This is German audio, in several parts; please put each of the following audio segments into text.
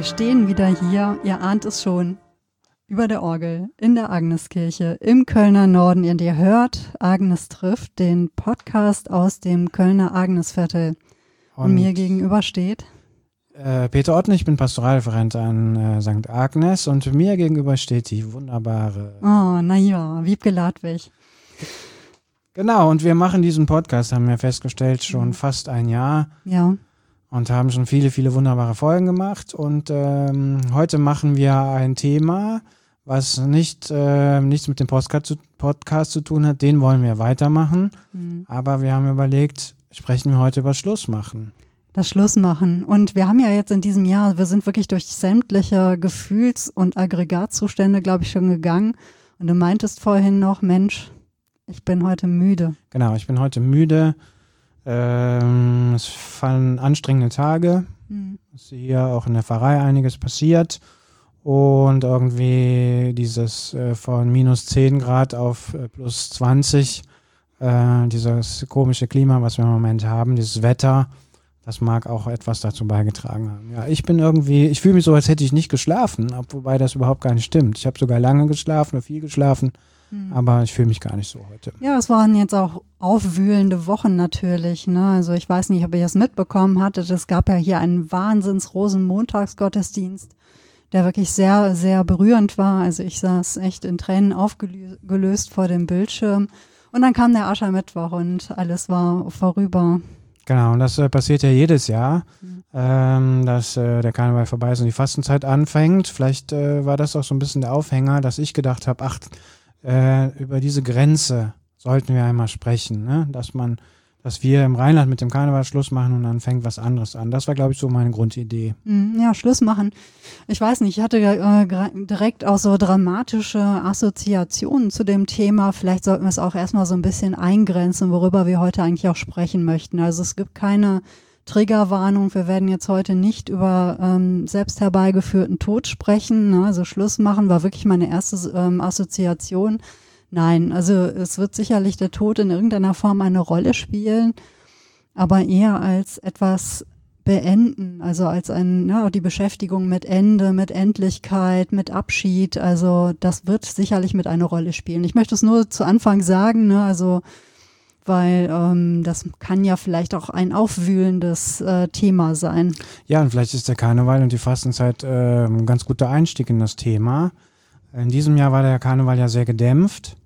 Wir stehen wieder hier, ihr ahnt es schon, über der Orgel, in der Agneskirche, im Kölner Norden. Und ihr hört Agnes trifft, den Podcast aus dem Kölner Agnesviertel. Und mir gegenüber steht Peter Otten, ich bin Pastoralreferent an St. Agnes und mir gegenüber steht die wunderbare... Oh, naja, Wiebke Ladwig. Genau, und wir machen diesen Podcast, haben wir festgestellt, schon fast ein Jahr. Ja. Und haben schon viele, viele wunderbare Folgen gemacht. Und heute machen wir ein Thema, was nichts mit dem Podcast zu tun hat. Den wollen wir weitermachen. Mhm. Aber wir haben überlegt, sprechen wir heute über Schlussmachen. Das Schlussmachen. Und wir haben ja jetzt in diesem Jahr, wir sind wirklich durch sämtliche Gefühls- und Aggregatzustände, glaube ich, schon gegangen. Und du meintest vorhin noch, Mensch, ich bin heute müde. Genau, ich bin heute müde. Es fallen anstrengende Tage. Es ist hier auch in der Pfarrei einiges passiert. Und irgendwie dieses von minus 10 Grad auf plus 20, dieses komische Klima, was wir im Moment haben, dieses Wetter, das mag auch etwas dazu beigetragen haben. Ja, ich fühle mich so, als hätte ich nicht geschlafen, wobei das überhaupt gar nicht stimmt. Ich habe sogar lange geschlafen oder viel geschlafen. Aber ich fühle mich gar nicht so heute. Ja, es waren jetzt auch aufwühlende Wochen natürlich. Ne? Also ich weiß nicht, ob ihr das mitbekommen hattet. Es gab ja hier einen Wahnsinns-Rosenmontagsgottesdienst, der wirklich sehr, sehr berührend war. Also ich saß echt in Tränen aufgelöst vor dem Bildschirm. Und dann kam der Aschermittwoch und alles war vorüber. Genau, und das passiert ja jedes Jahr, dass der Karneval vorbei ist und die Fastenzeit anfängt. Vielleicht war das auch so ein bisschen der Aufhänger, dass ich gedacht habe, über diese Grenze sollten wir einmal sprechen, ne? Dass wir im Rheinland mit dem Karneval Schluss machen und dann fängt was anderes an. Das war, glaube ich, so meine Grundidee. Ja, Schluss machen. Ich weiß nicht, ich hatte direkt auch so dramatische Assoziationen zu dem Thema. Vielleicht sollten wir es auch erstmal so ein bisschen eingrenzen, worüber wir heute eigentlich auch sprechen möchten. Also es gibt keine Triggerwarnung. Wir werden jetzt heute nicht über selbst herbeigeführten Tod sprechen. Ne? Also Schluss machen war wirklich meine erste Assoziation. Nein, also es wird sicherlich der Tod in irgendeiner Form eine Rolle spielen, aber eher als etwas beenden, also als die Beschäftigung mit Ende, mit Endlichkeit, mit Abschied. Also das wird sicherlich mit eine Rolle spielen. Ich möchte es nur zu Anfang sagen, ne? Also weil das kann ja vielleicht auch ein aufwühlendes Thema sein. Ja, und vielleicht ist der Karneval und die Fastenzeit ein ganz guter Einstieg in das Thema. In diesem Jahr war der Karneval ja sehr gedämpft,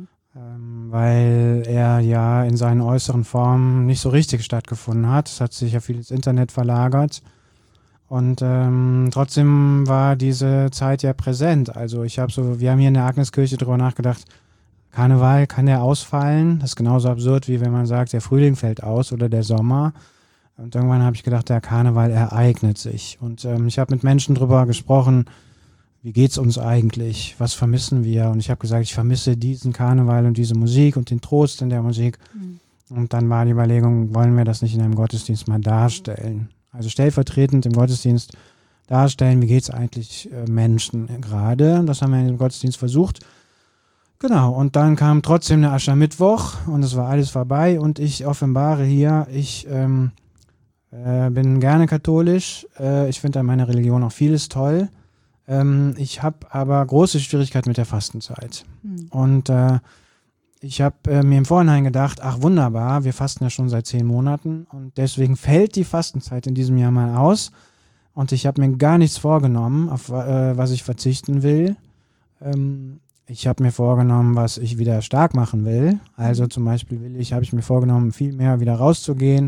weil er ja in seinen äußeren Formen nicht so richtig stattgefunden hat. Es hat sich ja viel ins Internet verlagert. Und trotzdem war diese Zeit ja präsent. Also wir haben hier in der Agneskirche drüber nachgedacht, Karneval, kann der ausfallen? Das ist genauso absurd, wie wenn man sagt, der Frühling fällt aus oder der Sommer. Und irgendwann habe ich gedacht, der Karneval ereignet sich. Und ich habe mit Menschen drüber gesprochen, wie geht's uns eigentlich? Was vermissen wir? Und ich habe gesagt, ich vermisse diesen Karneval und diese Musik und den Trost in der Musik. Und dann war die Überlegung, wollen wir das nicht in einem Gottesdienst mal darstellen? Also stellvertretend im Gottesdienst darstellen, wie geht's eigentlich Menschen gerade? Das haben wir in dem Gottesdienst versucht. Genau, und dann kam trotzdem der Aschermittwoch und es war alles vorbei und ich offenbare hier, ich bin gerne katholisch, ich finde an meiner Religion auch vieles toll. Ich habe aber große Schwierigkeiten mit der Fastenzeit. Und ich habe mir im Vorhinein gedacht, ach wunderbar, wir fasten ja schon seit 10 Monaten und deswegen fällt die Fastenzeit in diesem Jahr mal aus und ich habe mir gar nichts vorgenommen, auf was ich verzichten will. Ich habe mir vorgenommen, was ich wieder stark machen will. Also zum Beispiel habe ich mir vorgenommen, viel mehr wieder rauszugehen,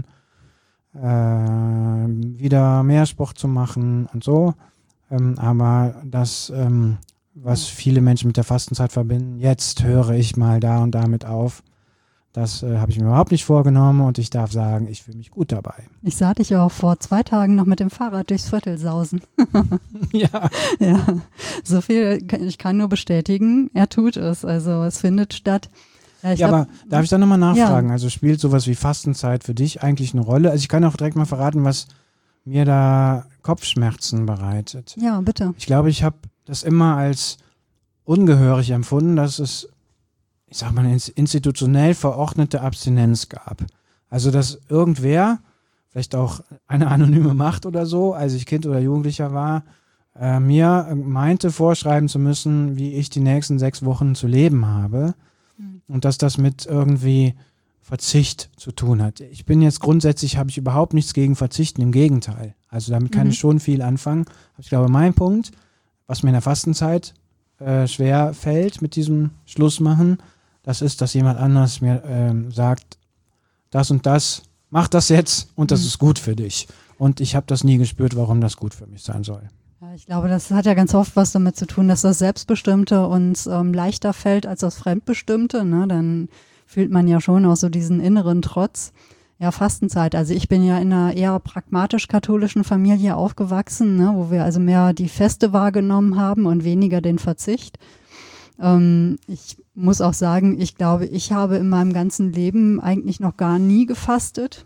wieder mehr Sport zu machen und so. Aber das, was viele Menschen mit der Fastenzeit verbinden, jetzt höre ich mal da und damit auf. Das habe ich mir überhaupt nicht vorgenommen und ich darf sagen, ich fühle mich gut dabei. Ich sah dich auch vor 2 Tagen noch mit dem Fahrrad durchs Viertel sausen. Ja. Ja, so viel, ich kann nur bestätigen, er tut es. Also es findet statt. Ja, aber darf ich da nochmal nachfragen? Ja. Also spielt sowas wie Fastenzeit für dich eigentlich eine Rolle? Also ich kann auch direkt mal verraten, was mir da Kopfschmerzen bereitet. Ja, bitte. Ich glaube, ich habe das immer als ungehörig empfunden, dass es, ich sag mal, eine institutionell verordnete Abstinenz gab. Also, dass irgendwer, vielleicht auch eine anonyme Macht oder so, als ich Kind oder Jugendlicher war, mir meinte vorschreiben zu müssen, wie ich die nächsten 6 Wochen zu leben habe und dass das mit irgendwie Verzicht zu tun hat. Ich bin jetzt grundsätzlich, habe ich überhaupt nichts gegen Verzichten, im Gegenteil. Also damit kann ich schon viel anfangen. Aber ich glaube, mein Punkt, was mir in der Fastenzeit schwer fällt mit diesem Schlussmachen, das ist, dass jemand anders mir sagt, das und das, mach das jetzt und das ist gut für dich. Und ich habe das nie gespürt, warum das gut für mich sein soll. Ja, ich glaube, das hat ja ganz oft was damit zu tun, dass das Selbstbestimmte uns leichter fällt als das Fremdbestimmte. Ne? Dann fühlt man ja schon auch so diesen inneren Trotz. Ja, Fastenzeit. Also ich bin ja in einer eher pragmatisch-katholischen Familie aufgewachsen, ne, wo wir also mehr die Feste wahrgenommen haben und weniger den Verzicht. Ich muss auch sagen, ich glaube, ich habe in meinem ganzen Leben eigentlich noch gar nie gefastet,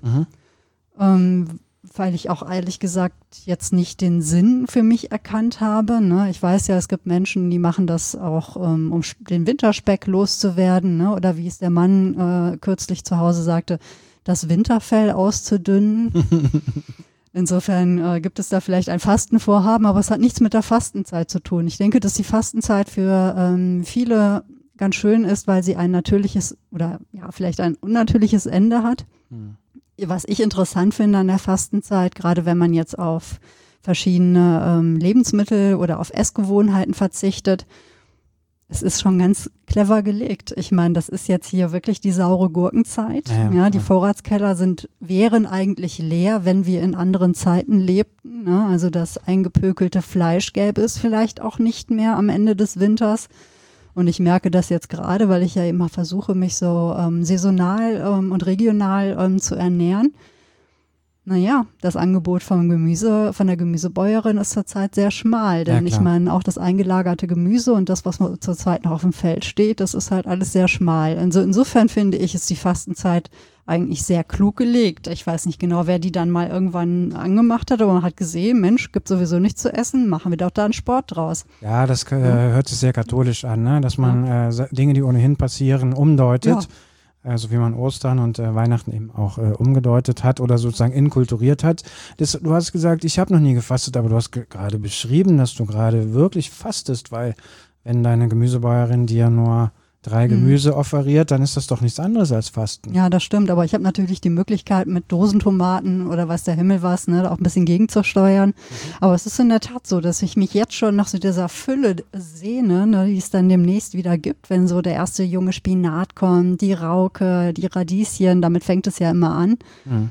weil ich auch ehrlich gesagt jetzt nicht den Sinn für mich erkannt habe. Ne? Ich weiß ja, es gibt Menschen, die machen das auch, um den Winterspeck loszuwerden, ne? Oder wie es der Mann kürzlich zu Hause sagte, das Winterfell auszudünnen. Insofern gibt es da vielleicht ein Fastenvorhaben, aber es hat nichts mit der Fastenzeit zu tun. Ich denke, dass die Fastenzeit für viele ganz schön ist, weil sie ein natürliches oder ja vielleicht ein unnatürliches Ende hat. Was ich interessant finde an der Fastenzeit, gerade wenn man jetzt auf verschiedene Lebensmittel oder auf Essgewohnheiten verzichtet, es ist schon ganz clever gelegt. Ich meine, das ist jetzt hier wirklich die saure Gurkenzeit. Ja, die Vorratskeller wären eigentlich leer, wenn wir in anderen Zeiten lebten. Ne? Also das eingepökelte Fleisch gäbe es vielleicht auch nicht mehr am Ende des Winters. Und ich merke das jetzt gerade, weil ich ja immer versuche, mich so saisonal und regional zu ernähren. Naja, das Angebot von der Gemüsebäuerin ist zurzeit sehr schmal, denn ich meine, auch das eingelagerte Gemüse und das, was zurzeit noch auf dem Feld steht, das ist halt alles sehr schmal. Also insofern finde ich, ist die Fastenzeit eigentlich sehr klug gelegt. Ich weiß nicht genau, wer die dann mal irgendwann angemacht hat, aber man hat gesehen, Mensch, gibt sowieso nichts zu essen, machen wir doch da einen Sport draus. Ja, das hört sich sehr katholisch an, ne? Dass man Dinge, die ohnehin passieren, umdeutet. Ja. So wie man Ostern und Weihnachten eben auch umgedeutet hat oder sozusagen inkulturiert hat. Du hast gesagt, ich habe noch nie gefastet, aber du hast gerade beschrieben, dass du gerade wirklich fastest, weil wenn deine Gemüsebäuerin dir nur 3 Gemüse offeriert, dann ist das doch nichts anderes als Fasten. Ja, das stimmt, aber ich habe natürlich die Möglichkeit mit Dosentomaten oder weiß der Himmel was, ne, auch ein bisschen gegenzusteuern. Aber es ist in der Tat so, dass ich mich jetzt schon nach so dieser Fülle sehne, ne, die es dann demnächst wieder gibt, wenn so der erste junge Spinat kommt, die Rauke, die Radieschen, damit fängt es ja immer an.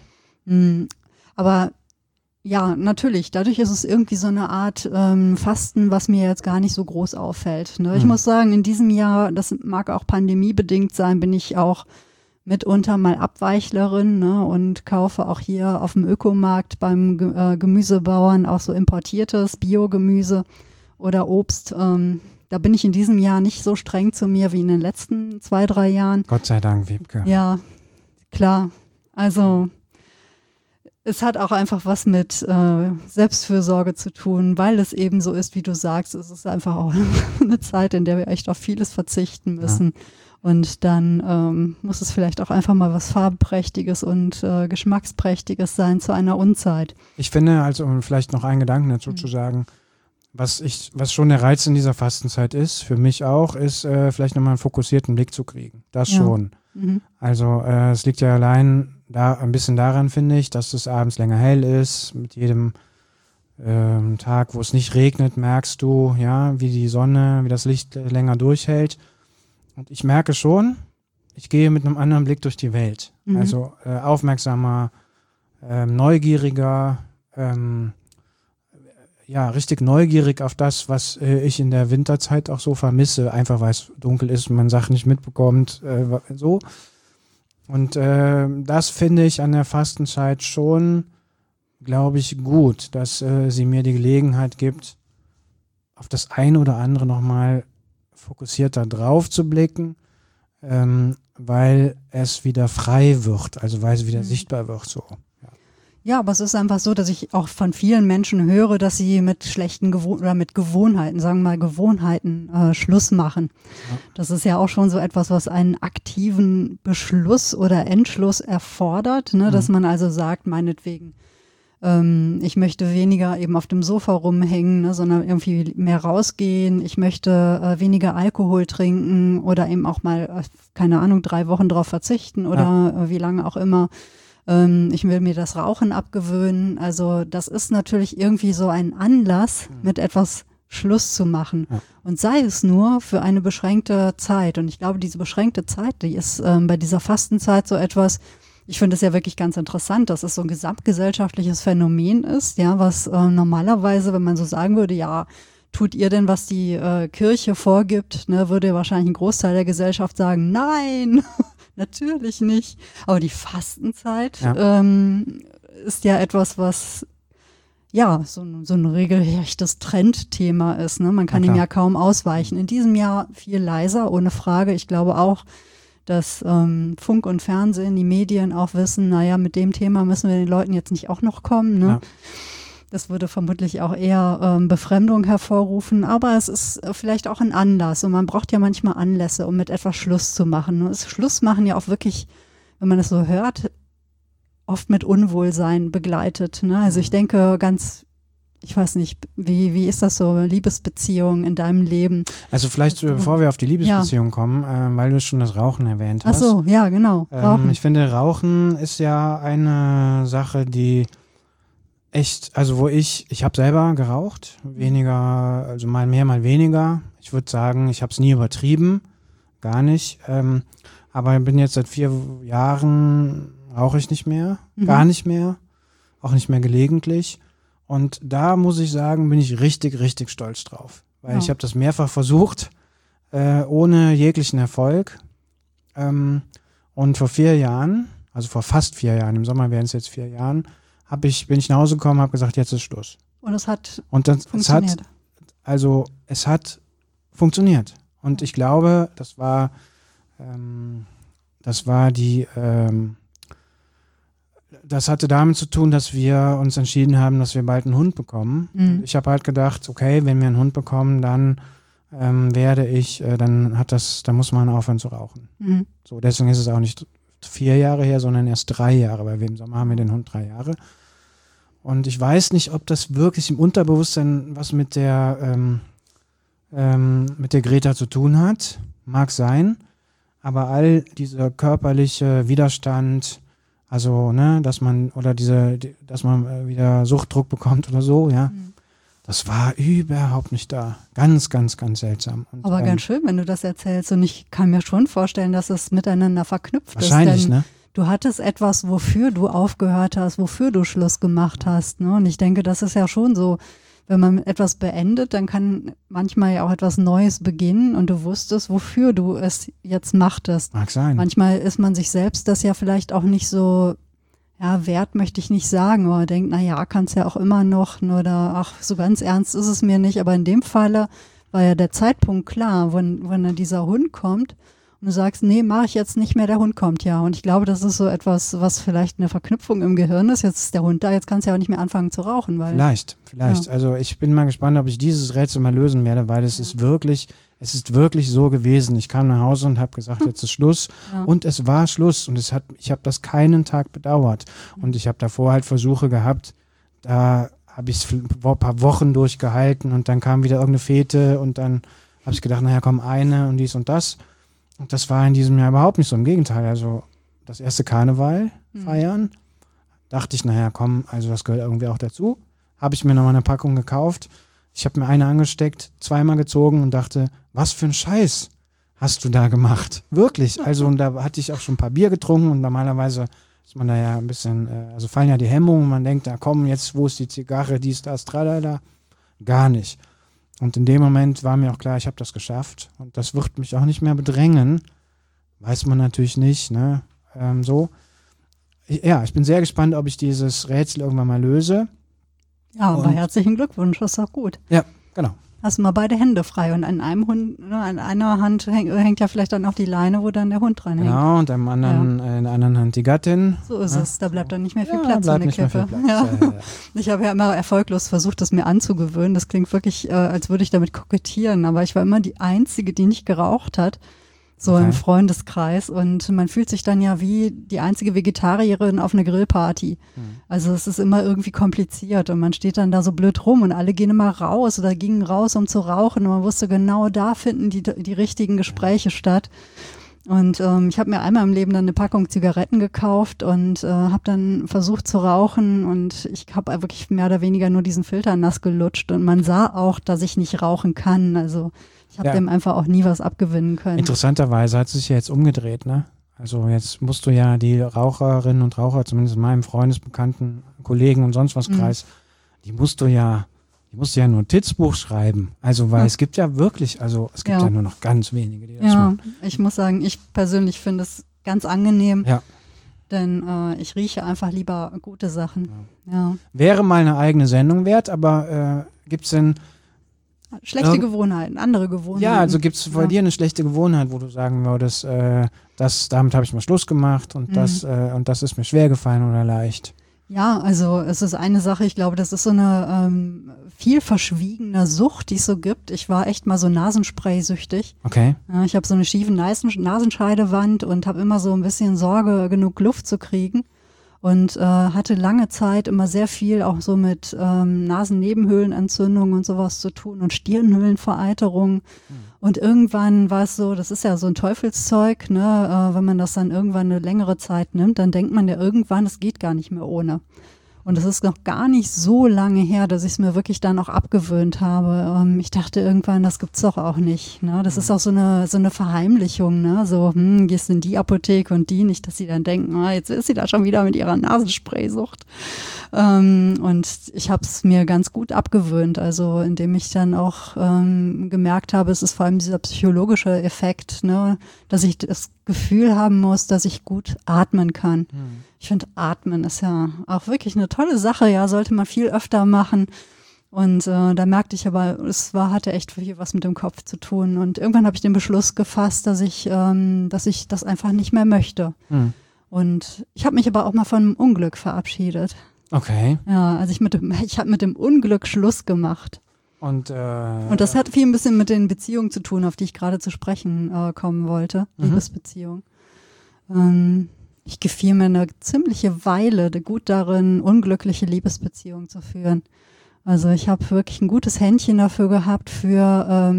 Aber ja, natürlich. Dadurch ist es irgendwie so eine Art Fasten, was mir jetzt gar nicht so groß auffällt. Ne? Ich muss sagen, in diesem Jahr, das mag auch pandemiebedingt sein, bin ich auch mitunter mal Abweichlerin, ne? Und kaufe auch hier auf dem Ökomarkt beim Gemüsebauern auch so importiertes Biogemüse oder Obst. Da bin ich in diesem Jahr nicht so streng zu mir wie in den letzten 2, 3 Jahren. Gott sei Dank, Wiebke. Ja, klar. Also es hat auch einfach was mit Selbstfürsorge zu tun, weil es eben so ist, wie du sagst. Es ist einfach auch eine Zeit, in der wir echt auf vieles verzichten müssen. Ja. Und dann muss es vielleicht auch einfach mal was Farbenprächtiges und Geschmacksprächtiges sein zu einer Unzeit. Ich finde, also um vielleicht noch einen Gedanken dazu zu sagen, was schon der Reiz in dieser Fastenzeit ist, für mich auch, ist vielleicht nochmal einen fokussierten Blick zu kriegen. Das schon. Also es liegt ja allein da ein bisschen daran, finde ich, dass es abends länger hell ist. Mit jedem Tag, wo es nicht regnet, merkst du, ja, wie das Licht länger durchhält. Und ich merke schon, ich gehe mit einem anderen Blick durch die Welt. Also aufmerksamer, neugieriger, richtig neugierig auf das, was ich in der Winterzeit auch so vermisse, einfach weil es dunkel ist und man Sachen nicht mitbekommt, so. Und das finde ich an der Fastenzeit schon, glaube ich, gut, dass sie mir die Gelegenheit gibt, auf das eine oder andere nochmal fokussierter drauf zu blicken, weil es wieder frei wird, also weil es wieder sichtbar wird, so. Ja, aber es ist einfach so, dass ich auch von vielen Menschen höre, dass sie mit schlechten Gewohnheiten, sagen wir mal Gewohnheiten, Schluss machen. Ja. Das ist ja auch schon so etwas, was einen aktiven Beschluss oder Entschluss erfordert, ne? Dass man also sagt, meinetwegen, Ich möchte weniger eben auf dem Sofa rumhängen, ne, sondern irgendwie mehr rausgehen. Ich möchte weniger Alkohol trinken oder eben auch mal, keine Ahnung, 3 Wochen drauf verzichten oder wie lange auch immer. Ich will mir das Rauchen abgewöhnen. Also das ist natürlich irgendwie so ein Anlass, mit etwas Schluss zu machen. Ja. Und sei es nur für eine beschränkte Zeit. Und ich glaube, diese beschränkte Zeit, die ist bei dieser Fastenzeit so etwas. Ich finde es ja wirklich ganz interessant, dass es so ein gesamtgesellschaftliches Phänomen ist, ja, was normalerweise, wenn man so sagen würde, ja, tut ihr denn, was die Kirche vorgibt, ne, würde wahrscheinlich ein Großteil der Gesellschaft sagen, nein, natürlich nicht. Aber die Fastenzeit ist ja etwas, was ja so ein regelrechtes Trendthema ist. Ne? Man kann ihm ja kaum ausweichen. In diesem Jahr viel leiser, ohne Frage. Ich glaube auch, dass Funk und Fernsehen, die Medien auch wissen, naja, mit dem Thema müssen wir den Leuten jetzt nicht auch noch kommen. Ne? Ja. Das würde vermutlich auch eher Befremdung hervorrufen, aber es ist vielleicht auch ein Anlass und man braucht ja manchmal Anlässe, um mit etwas Schluss zu machen. Und das Schluss machen ja auch wirklich, wenn man es so hört, oft mit Unwohlsein begleitet. Ne? Also ich denke ich weiß nicht, wie ist das so, Liebesbeziehungen in deinem Leben? Also vielleicht, bevor wir auf die Liebesbeziehung kommen, weil du schon das Rauchen erwähnt hast. Ach so, ja, genau. Ich finde, Rauchen ist ja eine Sache, die echt, also wo ich habe selber geraucht, weniger, also mal mehr, mal weniger. Ich würde sagen, ich habe es nie übertrieben, gar nicht. Aber ich bin jetzt seit 4 Jahren, rauche ich nicht mehr, gar nicht mehr, auch nicht mehr gelegentlich. Und da muss ich sagen, bin ich richtig, richtig stolz drauf. Weil ich habe das mehrfach versucht, ohne jeglichen Erfolg. Und vor 4 Jahren, also vor fast 4 Jahren, im Sommer wären es jetzt 4 Jahren, bin ich nach Hause gekommen, habe gesagt, jetzt ist Schluss. Und es hat funktioniert. Es hat funktioniert. Und ich glaube, das war das hatte damit zu tun, dass wir uns entschieden haben, dass wir bald einen Hund bekommen. Und ich habe halt gedacht, okay, wenn wir einen Hund bekommen, dann dann muss man aufhören zu rauchen. So, deswegen ist es auch nicht 4 Jahre her, sondern erst 3 Jahre, weil wir im Sommer haben wir den Hund 3 Jahre. Und ich weiß nicht, ob das wirklich im Unterbewusstsein was mit der Greta zu tun hat. Mag sein. Aber all dieser körperliche Widerstand, also, ne, dass man wieder Suchtdruck bekommt oder so, ja. Das war überhaupt nicht da. Ganz, ganz, ganz seltsam. Und, aber ganz schön, wenn du das erzählst. Und ich kann mir schon vorstellen, dass es miteinander verknüpft wahrscheinlich, ist. Denn ne? Du hattest etwas, wofür du aufgehört hast, wofür du Schluss gemacht hast. Ne? Und ich denke, das ist ja schon so, wenn man etwas beendet, dann kann manchmal ja auch etwas Neues beginnen und du wusstest, wofür du es jetzt machtest. Mag sein. Manchmal ist man sich selbst das ja vielleicht auch nicht so, ja, wert möchte ich nicht sagen, aber denkt, naja, kann es ja auch immer noch, oder ach, so ganz ernst ist es mir nicht. Aber in dem Falle war ja der Zeitpunkt klar, wenn dann dieser Hund kommt und du sagst, nee, mache ich jetzt nicht mehr, der Hund kommt ja. Und ich glaube, das ist so etwas, was vielleicht eine Verknüpfung im Gehirn ist. Jetzt ist der Hund da, jetzt kannst du ja auch nicht mehr anfangen zu rauchen. Weil, vielleicht. Ja. Also ich bin mal gespannt, ob ich dieses Rätsel mal lösen werde, weil es ist wirklich so gewesen. Ich kam nach Hause und habe gesagt, jetzt ist Schluss. Ja. Und es war Schluss. Und ich habe das keinen Tag bedauert. Und ich habe davor halt Versuche gehabt, da habe ich es vor ein paar Wochen durchgehalten und dann kam wieder irgendeine Fete und dann habe ich gedacht, naja, komm, eine und dies und das. Und das war in diesem Jahr überhaupt nicht so. Im Gegenteil, also das erste Karneval feiern, dachte ich, naja, komm, also das gehört irgendwie auch dazu. Habe ich mir nochmal eine Packung gekauft. Ich habe mir eine angesteckt, 2-mal gezogen und dachte, was für ein Scheiß hast du da gemacht? Wirklich. Also und da hatte ich auch schon ein paar Bier getrunken und normalerweise ist man da ja ein bisschen, also fallen ja die Hemmungen. Man denkt, na komm, jetzt, wo ist die Zigarre, dies, das, tralala. Gar nicht. Und in dem Moment war mir auch klar, ich habe das geschafft. Und das wird mich auch nicht mehr bedrängen. Weiß man natürlich nicht, ne? Ich bin sehr gespannt, ob ich dieses Rätsel irgendwann mal löse. Ja, aber herzlichen Glückwunsch, das ist doch gut. Ja, genau. Hast du mal beide Hände frei und an einem Hund, ne, an einer Hand hängt ja vielleicht dann auch die Leine, wo dann der Hund dran hängt. Genau, und in der anderen Hand die Gattin. So ist es, da bleibt dann nicht mehr viel Platz in der Kippe. Ja. Ich habe ja immer erfolglos versucht, das mir anzugewöhnen. Das klingt wirklich, als würde ich damit kokettieren, aber ich war immer die Einzige, die nicht geraucht hat. so im Freundeskreis. Und man fühlt sich dann ja wie die einzige Vegetarierin auf einer Grillparty. Also es ist immer irgendwie kompliziert und man steht dann da so blöd rum und alle gehen immer raus oder gingen raus, um zu rauchen und man wusste genau, da finden die richtigen Gespräche statt. Und ich habe mir einmal im Leben dann eine Packung Zigaretten gekauft und habe dann versucht zu rauchen und ich habe wirklich mehr oder weniger nur diesen Filter nass gelutscht und man sah auch, dass ich nicht rauchen kann. Also ich habe dem einfach auch nie was abgewinnen können. Interessanterweise hat es sich ja jetzt umgedreht, ne? Also jetzt musst du ja die Raucherinnen und Raucher, zumindest in meinem Freundesbekannten, Kollegen und sonst was Kreis, die musst du ja ein Notizbuch schreiben. Also, weil es gibt ja wirklich, also es gibt ja nur noch ganz wenige, die das machen. Ich muss sagen, ich persönlich finde es ganz angenehm, Ja. denn ich rieche einfach lieber gute Sachen. Ja. Wäre mal eine eigene Sendung wert, aber gibt es denn schlechte Gewohnheiten, andere Gewohnheiten. Ja, also gibt es bei dir eine schlechte Gewohnheit, wo du sagen würdest, damit habe ich mal Schluss gemacht und das ist mir schwer gefallen oder leicht? Ja, also es ist eine Sache, ich glaube, das ist so eine viel verschwiegene Sucht, die es so gibt. Ich war echt mal so Nasenspray-süchtig. Okay. Ja, ich habe so eine schiefe Nasenscheidewand und habe immer so ein bisschen Sorge, genug Luft zu kriegen. Und hatte lange Zeit immer sehr viel auch so mit Nasennebenhöhlenentzündung und sowas zu tun und Stirnhöhlenvereiterung. Und irgendwann war es so, das ist ja so ein Teufelszeug, ne? Wenn man das dann irgendwann eine längere Zeit nimmt, dann denkt man ja irgendwann, es geht gar nicht mehr ohne. Und es ist noch gar nicht so lange her, dass ich es mir wirklich dann auch abgewöhnt habe. Ich dachte irgendwann, das gibt's doch auch nicht. Ne? Das ist auch so eine Verheimlichung. Ne? So, gehst in die Apotheke und die nicht, dass sie dann denken, jetzt ist sie da schon wieder mit ihrer Nasenspray-Sucht. Und ich habe es mir ganz gut abgewöhnt. Also indem ich dann auch gemerkt habe, es ist vor allem dieser psychologische Effekt, ne? Dass ich das Gefühl haben muss, dass ich gut atmen kann. Ich finde, Atmen ist ja auch wirklich eine tolle Sache, ja, sollte man viel öfter machen. Und da merkte ich aber, hatte echt viel was mit dem Kopf zu tun. Und irgendwann habe ich den Beschluss gefasst, dass ich das einfach nicht mehr möchte. Und ich habe mich aber auch mal von einem Unglück verabschiedet. Okay. Ja, also ich habe mit dem Unglück Schluss gemacht. Und das hat viel ein bisschen mit den Beziehungen zu tun, auf die ich gerade zu sprechen kommen wollte. Liebesbeziehung. Ich gefiel mir eine ziemliche Weile gut darin, unglückliche Liebesbeziehungen zu führen. Also ich habe wirklich ein gutes Händchen dafür gehabt für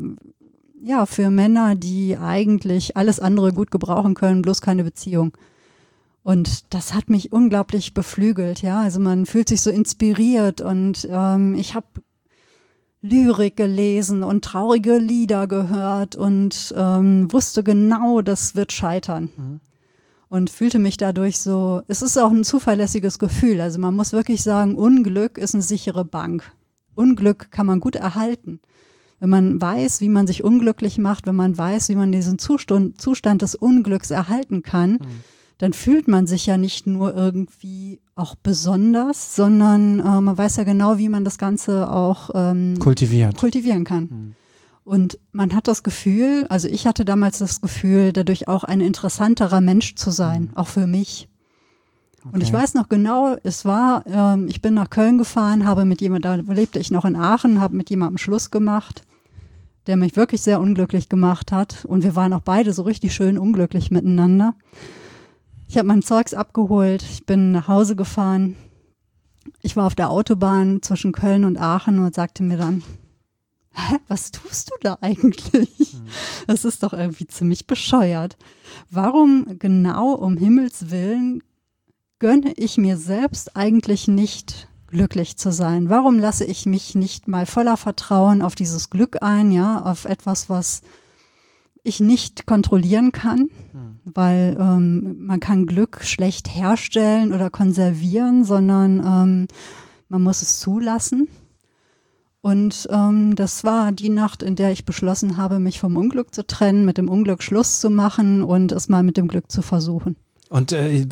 Männer, die eigentlich alles andere gut gebrauchen können, bloß keine Beziehung. Und das hat mich unglaublich beflügelt, ja. Also man fühlt sich so inspiriert und ich habe Lyrik gelesen und traurige Lieder gehört und wusste genau, das wird scheitern. Und fühlte mich dadurch so, es ist auch ein zuverlässiges Gefühl. Also man muss wirklich sagen, Unglück ist eine sichere Bank. Unglück kann man gut erhalten. Wenn man weiß, wie man sich unglücklich macht, wenn man weiß, wie man diesen Zustand des Unglücks erhalten kann, dann fühlt man sich ja nicht nur irgendwie auch besonders, sondern man weiß ja genau, wie man das Ganze auch kultivieren kann. Und man hat das Gefühl, also ich hatte damals das Gefühl, dadurch auch ein interessanterer Mensch zu sein, auch für mich. Okay. Und ich weiß noch genau, ich bin nach Köln gefahren, da lebte ich noch in Aachen, habe mit jemandem Schluss gemacht, der mich wirklich sehr unglücklich gemacht hat. Und wir waren auch beide so richtig schön unglücklich miteinander. Ich habe mein Zeugs abgeholt, ich bin nach Hause gefahren. Ich war auf der Autobahn zwischen Köln und Aachen und sagte mir dann, was tust du da eigentlich? Das ist doch irgendwie ziemlich bescheuert. Warum genau um Himmels Willen gönne ich mir selbst eigentlich nicht glücklich zu sein? Warum lasse ich mich nicht mal voller Vertrauen auf dieses Glück ein, ja, auf etwas, was ich nicht kontrollieren kann, weil man kann Glück schlecht herstellen oder konservieren, sondern man muss es zulassen. Und das war die Nacht, in der ich beschlossen habe, mich vom Unglück zu trennen, mit dem Unglück Schluss zu machen und es mal mit dem Glück zu versuchen. Und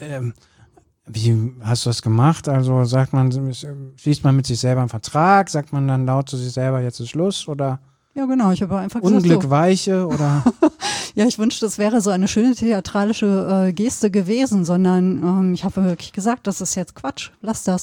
wie hast du das gemacht? Also schließt man mit sich selber einen Vertrag? Sagt man dann laut zu sich selber, jetzt ist Schluss? Oder? Ja, genau. Ich habe einfach gesagt, Unglück weiche oder? Ja, ich wünschte, das wäre so eine schöne theatralische Geste gewesen, sondern ich habe wirklich gesagt, das ist jetzt Quatsch, lass das.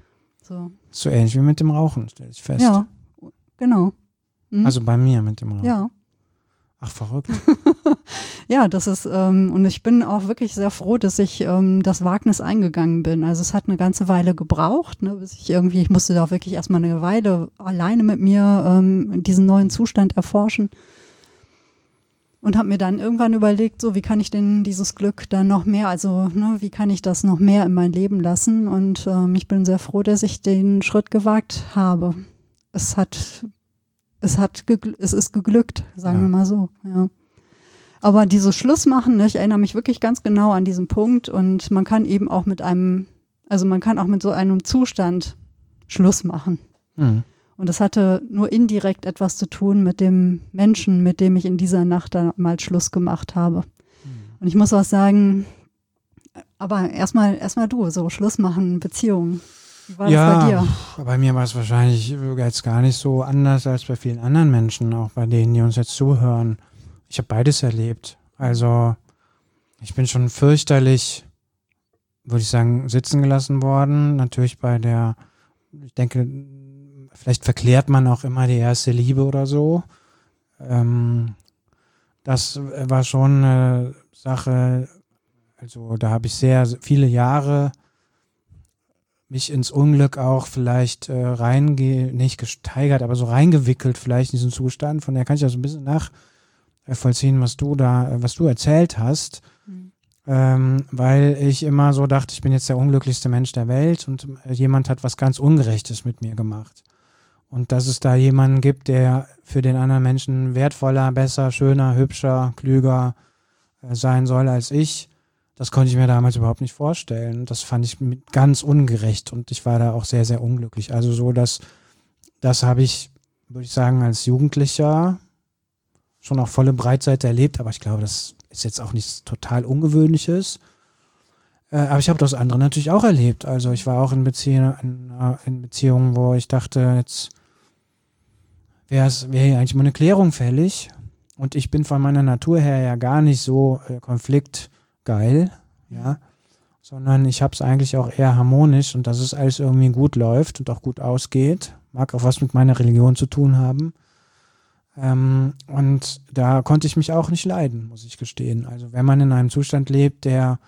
So ähnlich wie mit dem Rauchen, stelle ich fest. Ja, genau. Also bei mir mit dem Rauchen. Ja. Ach, verrückt. Ja, das ist, und ich bin auch wirklich sehr froh, dass ich das Wagnis eingegangen bin. Also es hat eine ganze Weile gebraucht, ne, bis ich musste da auch wirklich erstmal eine Weile alleine mit mir diesen neuen Zustand erforschen. Und habe mir dann irgendwann überlegt, so wie kann ich denn dieses Glück dann noch mehr, also ne, wie kann ich das noch mehr in mein Leben lassen? Und ich bin sehr froh, dass ich den Schritt gewagt habe. Es ist geglückt, sagen wir mal so. Ja. Aber dieses Schlussmachen, ne, ich erinnere mich wirklich ganz genau an diesen Punkt und man kann eben auch mit so einem Zustand Schluss machen. Mhm. Und das hatte nur indirekt etwas zu tun mit dem Menschen, mit dem ich in dieser Nacht dann mal Schluss gemacht habe. Und ich muss auch sagen, aber erstmal du, so Schluss machen, Beziehungen. Wie war das bei dir? Bei mir war es wahrscheinlich jetzt gar nicht so anders als bei vielen anderen Menschen, auch bei denen, die uns jetzt zuhören. Ich habe beides erlebt. Also ich bin schon fürchterlich, würde ich sagen, sitzen gelassen worden. Natürlich ich denke, vielleicht verklärt man auch immer die erste Liebe oder so. Das war schon eine Sache, also da habe ich sehr viele Jahre mich ins Unglück auch vielleicht nicht gesteigert, aber so reingewickelt vielleicht in diesen Zustand. Von der kann ich ja so ein bisschen nachvollziehen, was du erzählt hast. Weil ich immer so dachte, ich bin jetzt der unglücklichste Mensch der Welt und jemand hat was ganz Ungerechtes mit mir gemacht. Und dass es da jemanden gibt, der für den anderen Menschen wertvoller, besser, schöner, hübscher, klüger sein soll als ich, das konnte ich mir damals überhaupt nicht vorstellen. Das fand ich ganz ungerecht und ich war da auch sehr, sehr unglücklich. Also so, das habe ich, würde ich sagen, als Jugendlicher schon auf volle Breitseite erlebt, aber ich glaube, das ist jetzt auch nichts total Ungewöhnliches. Aber ich habe das andere natürlich auch erlebt. Also ich war auch in Beziehungen, wo ich dachte, jetzt wäre hier eigentlich mal eine Klärung fällig. Und ich bin von meiner Natur her ja gar nicht so konfliktgeil, ja, sondern ich habe es eigentlich auch eher harmonisch und dass es alles irgendwie gut läuft und auch gut ausgeht. Mag auch was mit meiner Religion zu tun haben. Und da konnte ich mich auch nicht leiden, muss ich gestehen. Also wenn man in einem Zustand lebt,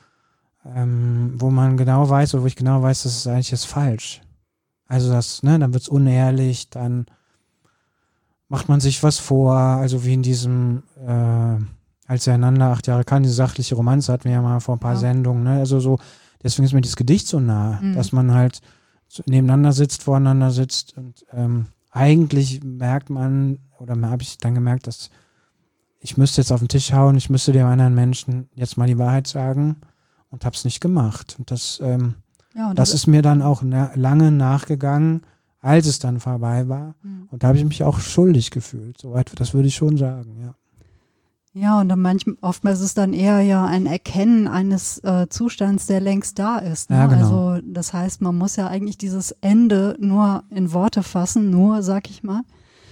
wo man genau weiß, oder wo ich genau weiß, das ist eigentlich jetzt falsch. Also dann wird's unehrlich, dann macht man sich was vor, also wie in diesem als er einander 8 Jahre kann, diese sachliche Romanze hatten wir ja mal vor ein paar Sendungen, ne? Also so, deswegen ist mir dieses Gedicht so nah, dass man halt nebeneinander sitzt, voreinander sitzt und eigentlich merkt man, oder habe ich dann gemerkt, dass ich müsste jetzt auf den Tisch hauen, ich müsste dem anderen Menschen jetzt mal die Wahrheit sagen und habe es nicht gemacht. Und das ist mir dann auch lange nachgegangen, als es dann vorbei war. Und da habe ich mich auch schuldig gefühlt. Soweit, das würde ich schon sagen, ja. Ja, und dann oftmals ist es dann eher ja ein Erkennen eines Zustands, der längst da ist. Ne? Ja, genau. Also das heißt, man muss ja eigentlich dieses Ende nur in Worte fassen, sag ich mal.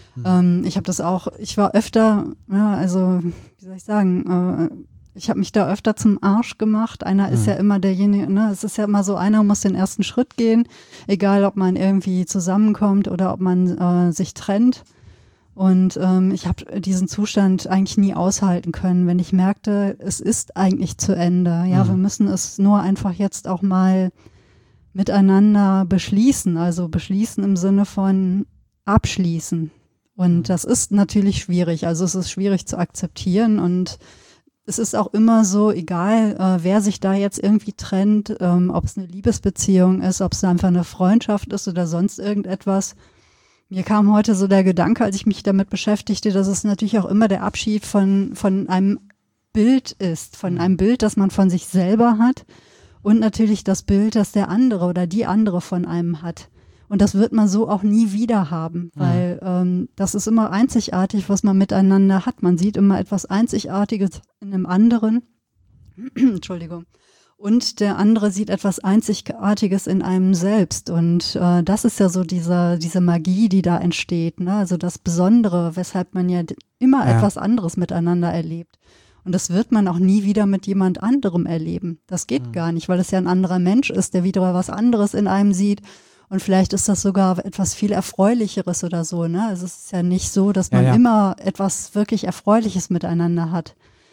Ich war öfter, also wie soll ich sagen, ich habe mich da öfter zum Arsch gemacht. Einer ist ja immer derjenige, ne? Es ist ja immer so, einer muss den ersten Schritt gehen, egal ob man irgendwie zusammenkommt oder ob man sich trennt. Und ich habe diesen Zustand eigentlich nie aushalten können, wenn ich merkte, es ist eigentlich zu Ende. Ja, wir müssen es nur einfach jetzt auch mal miteinander beschließen. Also beschließen im Sinne von abschließen. Und das ist natürlich schwierig. Also es ist schwierig zu akzeptieren und es ist auch immer so, egal wer sich da jetzt irgendwie trennt, ob es eine Liebesbeziehung ist, ob es einfach eine Freundschaft ist oder sonst irgendetwas. Mir kam heute so der Gedanke, als ich mich damit beschäftigte, dass es natürlich auch immer der Abschied von einem Bild ist, von einem Bild, das man von sich selber hat und natürlich das Bild, das der andere oder die andere von einem hat. Und das wird man so auch nie wieder haben, weil das ist immer einzigartig, was man miteinander hat. Man sieht immer etwas Einzigartiges in einem anderen. Entschuldigung. Und der andere sieht etwas Einzigartiges in einem selbst. Und das ist ja so diese Magie, die da entsteht, ne? Also das Besondere, weshalb man ja immer etwas anderes miteinander erlebt. Und das wird man auch nie wieder mit jemand anderem erleben. Das geht gar nicht, weil es ja ein anderer Mensch ist, der wieder was anderes in einem sieht. Und vielleicht ist das sogar etwas viel Erfreulicheres oder so, ne? Also es ist ja nicht so, dass man immer etwas wirklich Erfreuliches miteinander hat.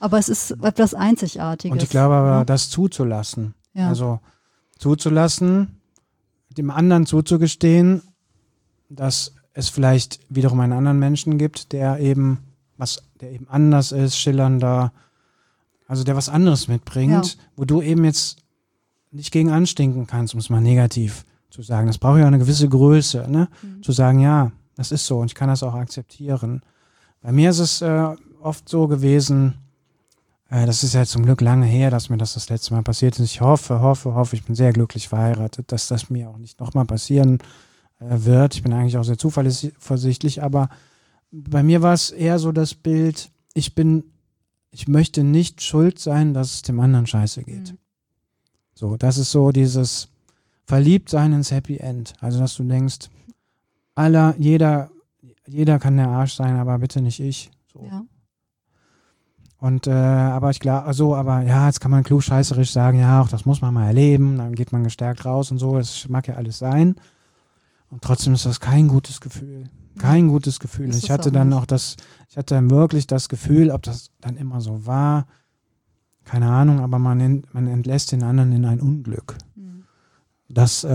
Aber es ist etwas Einzigartiges. Und ich glaube aber, das zuzulassen. Ja. Also zuzulassen, dem anderen zuzugestehen, dass es vielleicht wiederum einen anderen Menschen gibt, der eben anders ist, schillernder, also der was anderes mitbringt, wo du eben jetzt nicht gegen anstinken kannst, um es mal negativ zu sagen. Das braucht ja eine gewisse Größe, ne? Zu sagen, ja, das ist so und ich kann das auch akzeptieren. Bei mir ist es oft so gewesen, das ist ja zum Glück lange her, dass mir das letzte Mal passiert ist. Ich hoffe, ich bin sehr glücklich verheiratet, dass das mir auch nicht nochmal passieren wird. Ich bin eigentlich auch sehr zuversichtlich, aber bei mir war es eher so das Bild, ich möchte nicht schuld sein, dass es dem anderen scheiße geht. So, das ist so dieses Verliebtsein ins Happy End. Also, dass du denkst, jeder kann der Arsch sein, aber bitte nicht ich. So. Ja. Und, aber jetzt kann man klugscheißerisch sagen, ja, auch das muss man mal erleben, dann geht man gestärkt raus und so, das mag ja alles sein. Und trotzdem ist das kein gutes Gefühl. Kein gutes Gefühl. Ich hatte dann wirklich das Gefühl, ob das dann immer so war, keine Ahnung, aber man entlässt den anderen in ein Unglück. Das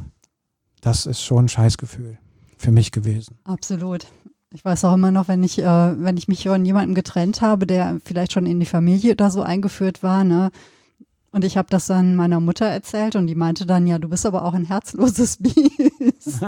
ist schon ein Scheißgefühl für mich gewesen. Absolut. Ich weiß auch immer noch, wenn ich mich von jemandem getrennt habe, der vielleicht schon in die Familie oder so eingeführt war, ne? Und ich habe das dann meiner Mutter erzählt und die meinte dann, ja, du bist aber auch ein herzloses Biest.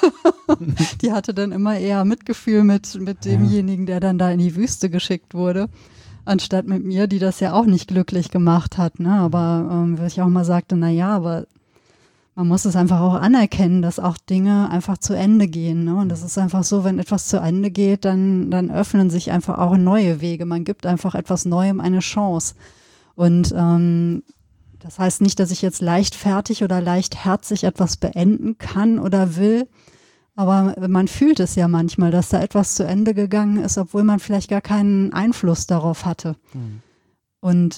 Die hatte dann immer eher Mitgefühl mit demjenigen, der dann da in die Wüste geschickt wurde, anstatt mit mir, die das ja auch nicht glücklich gemacht hat, ne? Aber wo ich auch mal sagte, aber man muss es einfach auch anerkennen, dass auch Dinge einfach zu Ende gehen, ne? Und das ist einfach so, wenn etwas zu Ende geht, dann öffnen sich einfach auch neue Wege. Man gibt einfach etwas Neuem eine Chance. Und das heißt nicht, dass ich jetzt leichtfertig oder leichtherzig etwas beenden kann oder will, aber man fühlt es ja manchmal, dass da etwas zu Ende gegangen ist, obwohl man vielleicht gar keinen Einfluss darauf hatte. Und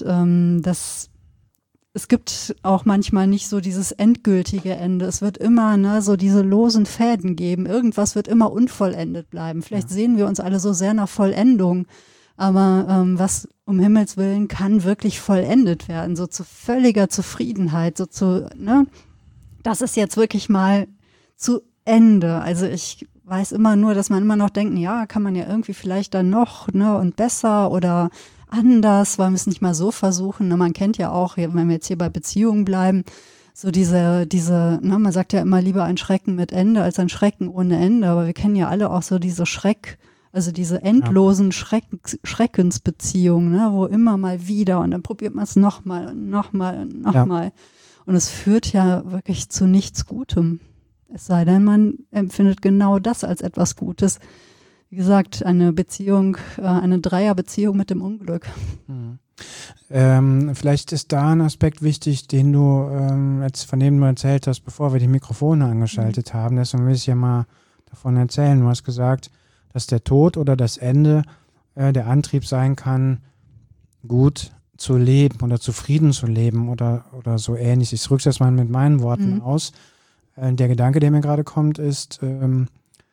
es gibt auch manchmal nicht so dieses endgültige Ende. Es wird immer so diese losen Fäden geben. Irgendwas wird immer unvollendet bleiben. Vielleicht sehen wir uns alle so sehr nach Vollendung, aber was um Himmels Willen kann wirklich vollendet werden, so zu völliger Zufriedenheit, das ist jetzt wirklich mal zu Ende. Also ich weiß immer nur, dass man immer noch denkt, ja, kann man ja irgendwie vielleicht dann noch, ne, und besser oder anders, wollen wir es nicht mal so versuchen. Ne? Man kennt ja auch, wenn wir jetzt hier bei Beziehungen bleiben, so man sagt ja immer lieber ein Schrecken mit Ende als ein Schrecken ohne Ende, aber wir kennen ja alle auch so diese diese endlosen Schreckensbeziehungen, ne, wo immer mal wieder und dann probiert man es nochmal und nochmal und nochmal. Und es führt ja wirklich zu nichts Gutem. Es sei denn, man empfindet genau das als etwas Gutes. Wie gesagt, eine Dreierbeziehung mit dem Unglück. Vielleicht ist da ein Aspekt wichtig, von dem du erzählt hast, bevor wir die Mikrofone angeschaltet haben. Deswegen will ich ja mal davon erzählen. Du hast gesagt, dass der Tod oder das Ende der Antrieb sein kann, gut zu leben oder zufrieden zu leben oder so ähnlich. Ich drücke es jetzt mal mit meinen Worten aus. Der Gedanke, der mir gerade kommt, ist, wenn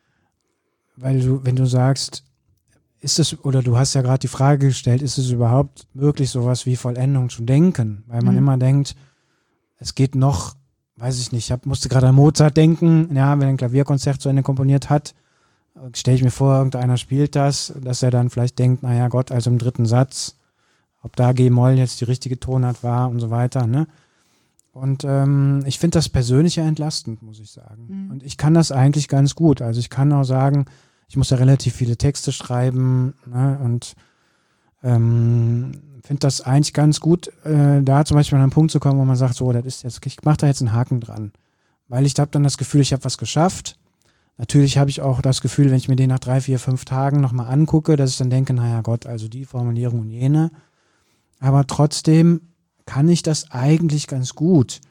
du sagst, du hast ja gerade die Frage gestellt, ist es überhaupt möglich, sowas wie Vollendung zu denken? Weil man immer denkt, es geht noch, weiß ich nicht, musste gerade an Mozart denken, ja, wenn er ein Klavierkonzert zu Ende komponiert hat, stelle ich mir vor, irgendeiner spielt das, dass er dann vielleicht denkt, naja Gott, also im dritten Satz, ob da G-Moll jetzt die richtige Tonart war und so weiter, ne? Und ich finde das persönlich ja entlastend, muss ich sagen. Und ich kann das eigentlich ganz gut. Also ich kann auch sagen, ich muss ja relativ viele Texte schreiben, ne? Und finde das eigentlich ganz gut, da zum Beispiel an einen Punkt zu kommen, wo man sagt, so, ich mache da jetzt einen Haken dran. Weil ich habe dann das Gefühl, ich habe was geschafft. Natürlich habe ich auch das Gefühl, wenn ich mir den nach 3, 4, 5 Tagen nochmal angucke, dass ich dann denke, naja Gott, also die Formulierung und jene. Aber trotzdem kann ich das eigentlich ganz gut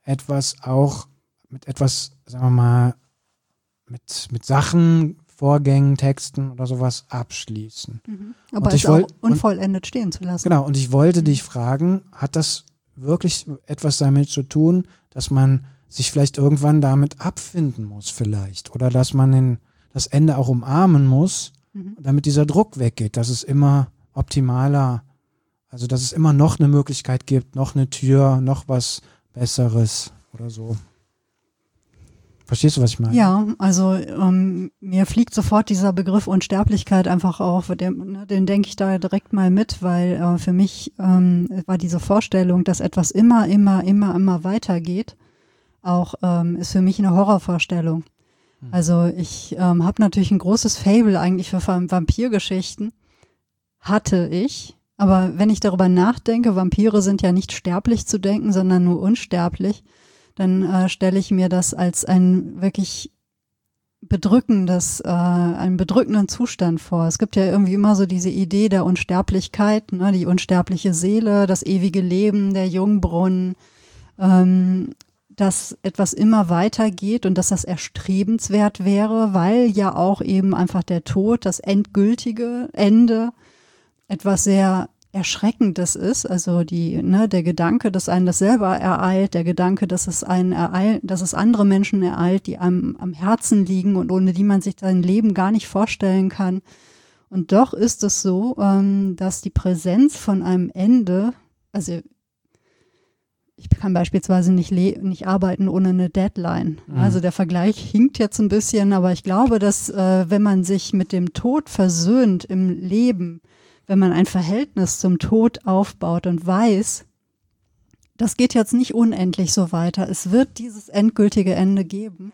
mit etwas, sagen wir mal, mit Sachen, Vorgängen, Texten oder sowas abschließen. Aber es auch unvollendet stehen zu lassen. Genau, und ich wollte dich fragen, hat das wirklich etwas damit zu tun, dass man sich vielleicht irgendwann damit abfinden muss vielleicht oder dass man das Ende auch umarmen muss, damit dieser Druck weggeht, dass es immer optimaler Also dass es immer noch eine Möglichkeit gibt, noch eine Tür, noch was Besseres oder so. Verstehst du, was ich meine? Ja, also mir fliegt sofort dieser Begriff Unsterblichkeit einfach auf, den denke ich da direkt mal mit, weil für mich war diese Vorstellung, dass etwas immer weitergeht, auch ist für mich eine Horrorvorstellung. Also ich habe natürlich ein großes Faible eigentlich für Vampirgeschichten, hatte ich, aber wenn ich darüber nachdenke, Vampire sind ja nicht sterblich zu denken, sondern nur unsterblich, dann stelle ich mir das als ein wirklich einen bedrückenden Zustand vor. Es gibt ja irgendwie immer so diese Idee der Unsterblichkeit, ne, die unsterbliche Seele, das ewige Leben, der Jungbrunnen, dass etwas immer weitergeht und dass das erstrebenswert wäre, weil ja auch eben einfach der Tod, das endgültige Ende, etwas sehr Erschreckendes ist, also der Gedanke, dass einen das selber ereilt, der Gedanke, dass es einen ereilt, dass es andere Menschen ereilt, die einem am Herzen liegen und ohne die man sich sein Leben gar nicht vorstellen kann. Und doch ist es so, dass die Präsenz von einem Ende, also ich kann beispielsweise nicht arbeiten ohne eine Deadline. Also der Vergleich hinkt jetzt ein bisschen, aber ich glaube, dass wenn man sich mit dem Tod versöhnt im Leben, wenn man ein Verhältnis zum Tod aufbaut und weiß, das geht jetzt nicht unendlich so weiter, es wird dieses endgültige Ende geben.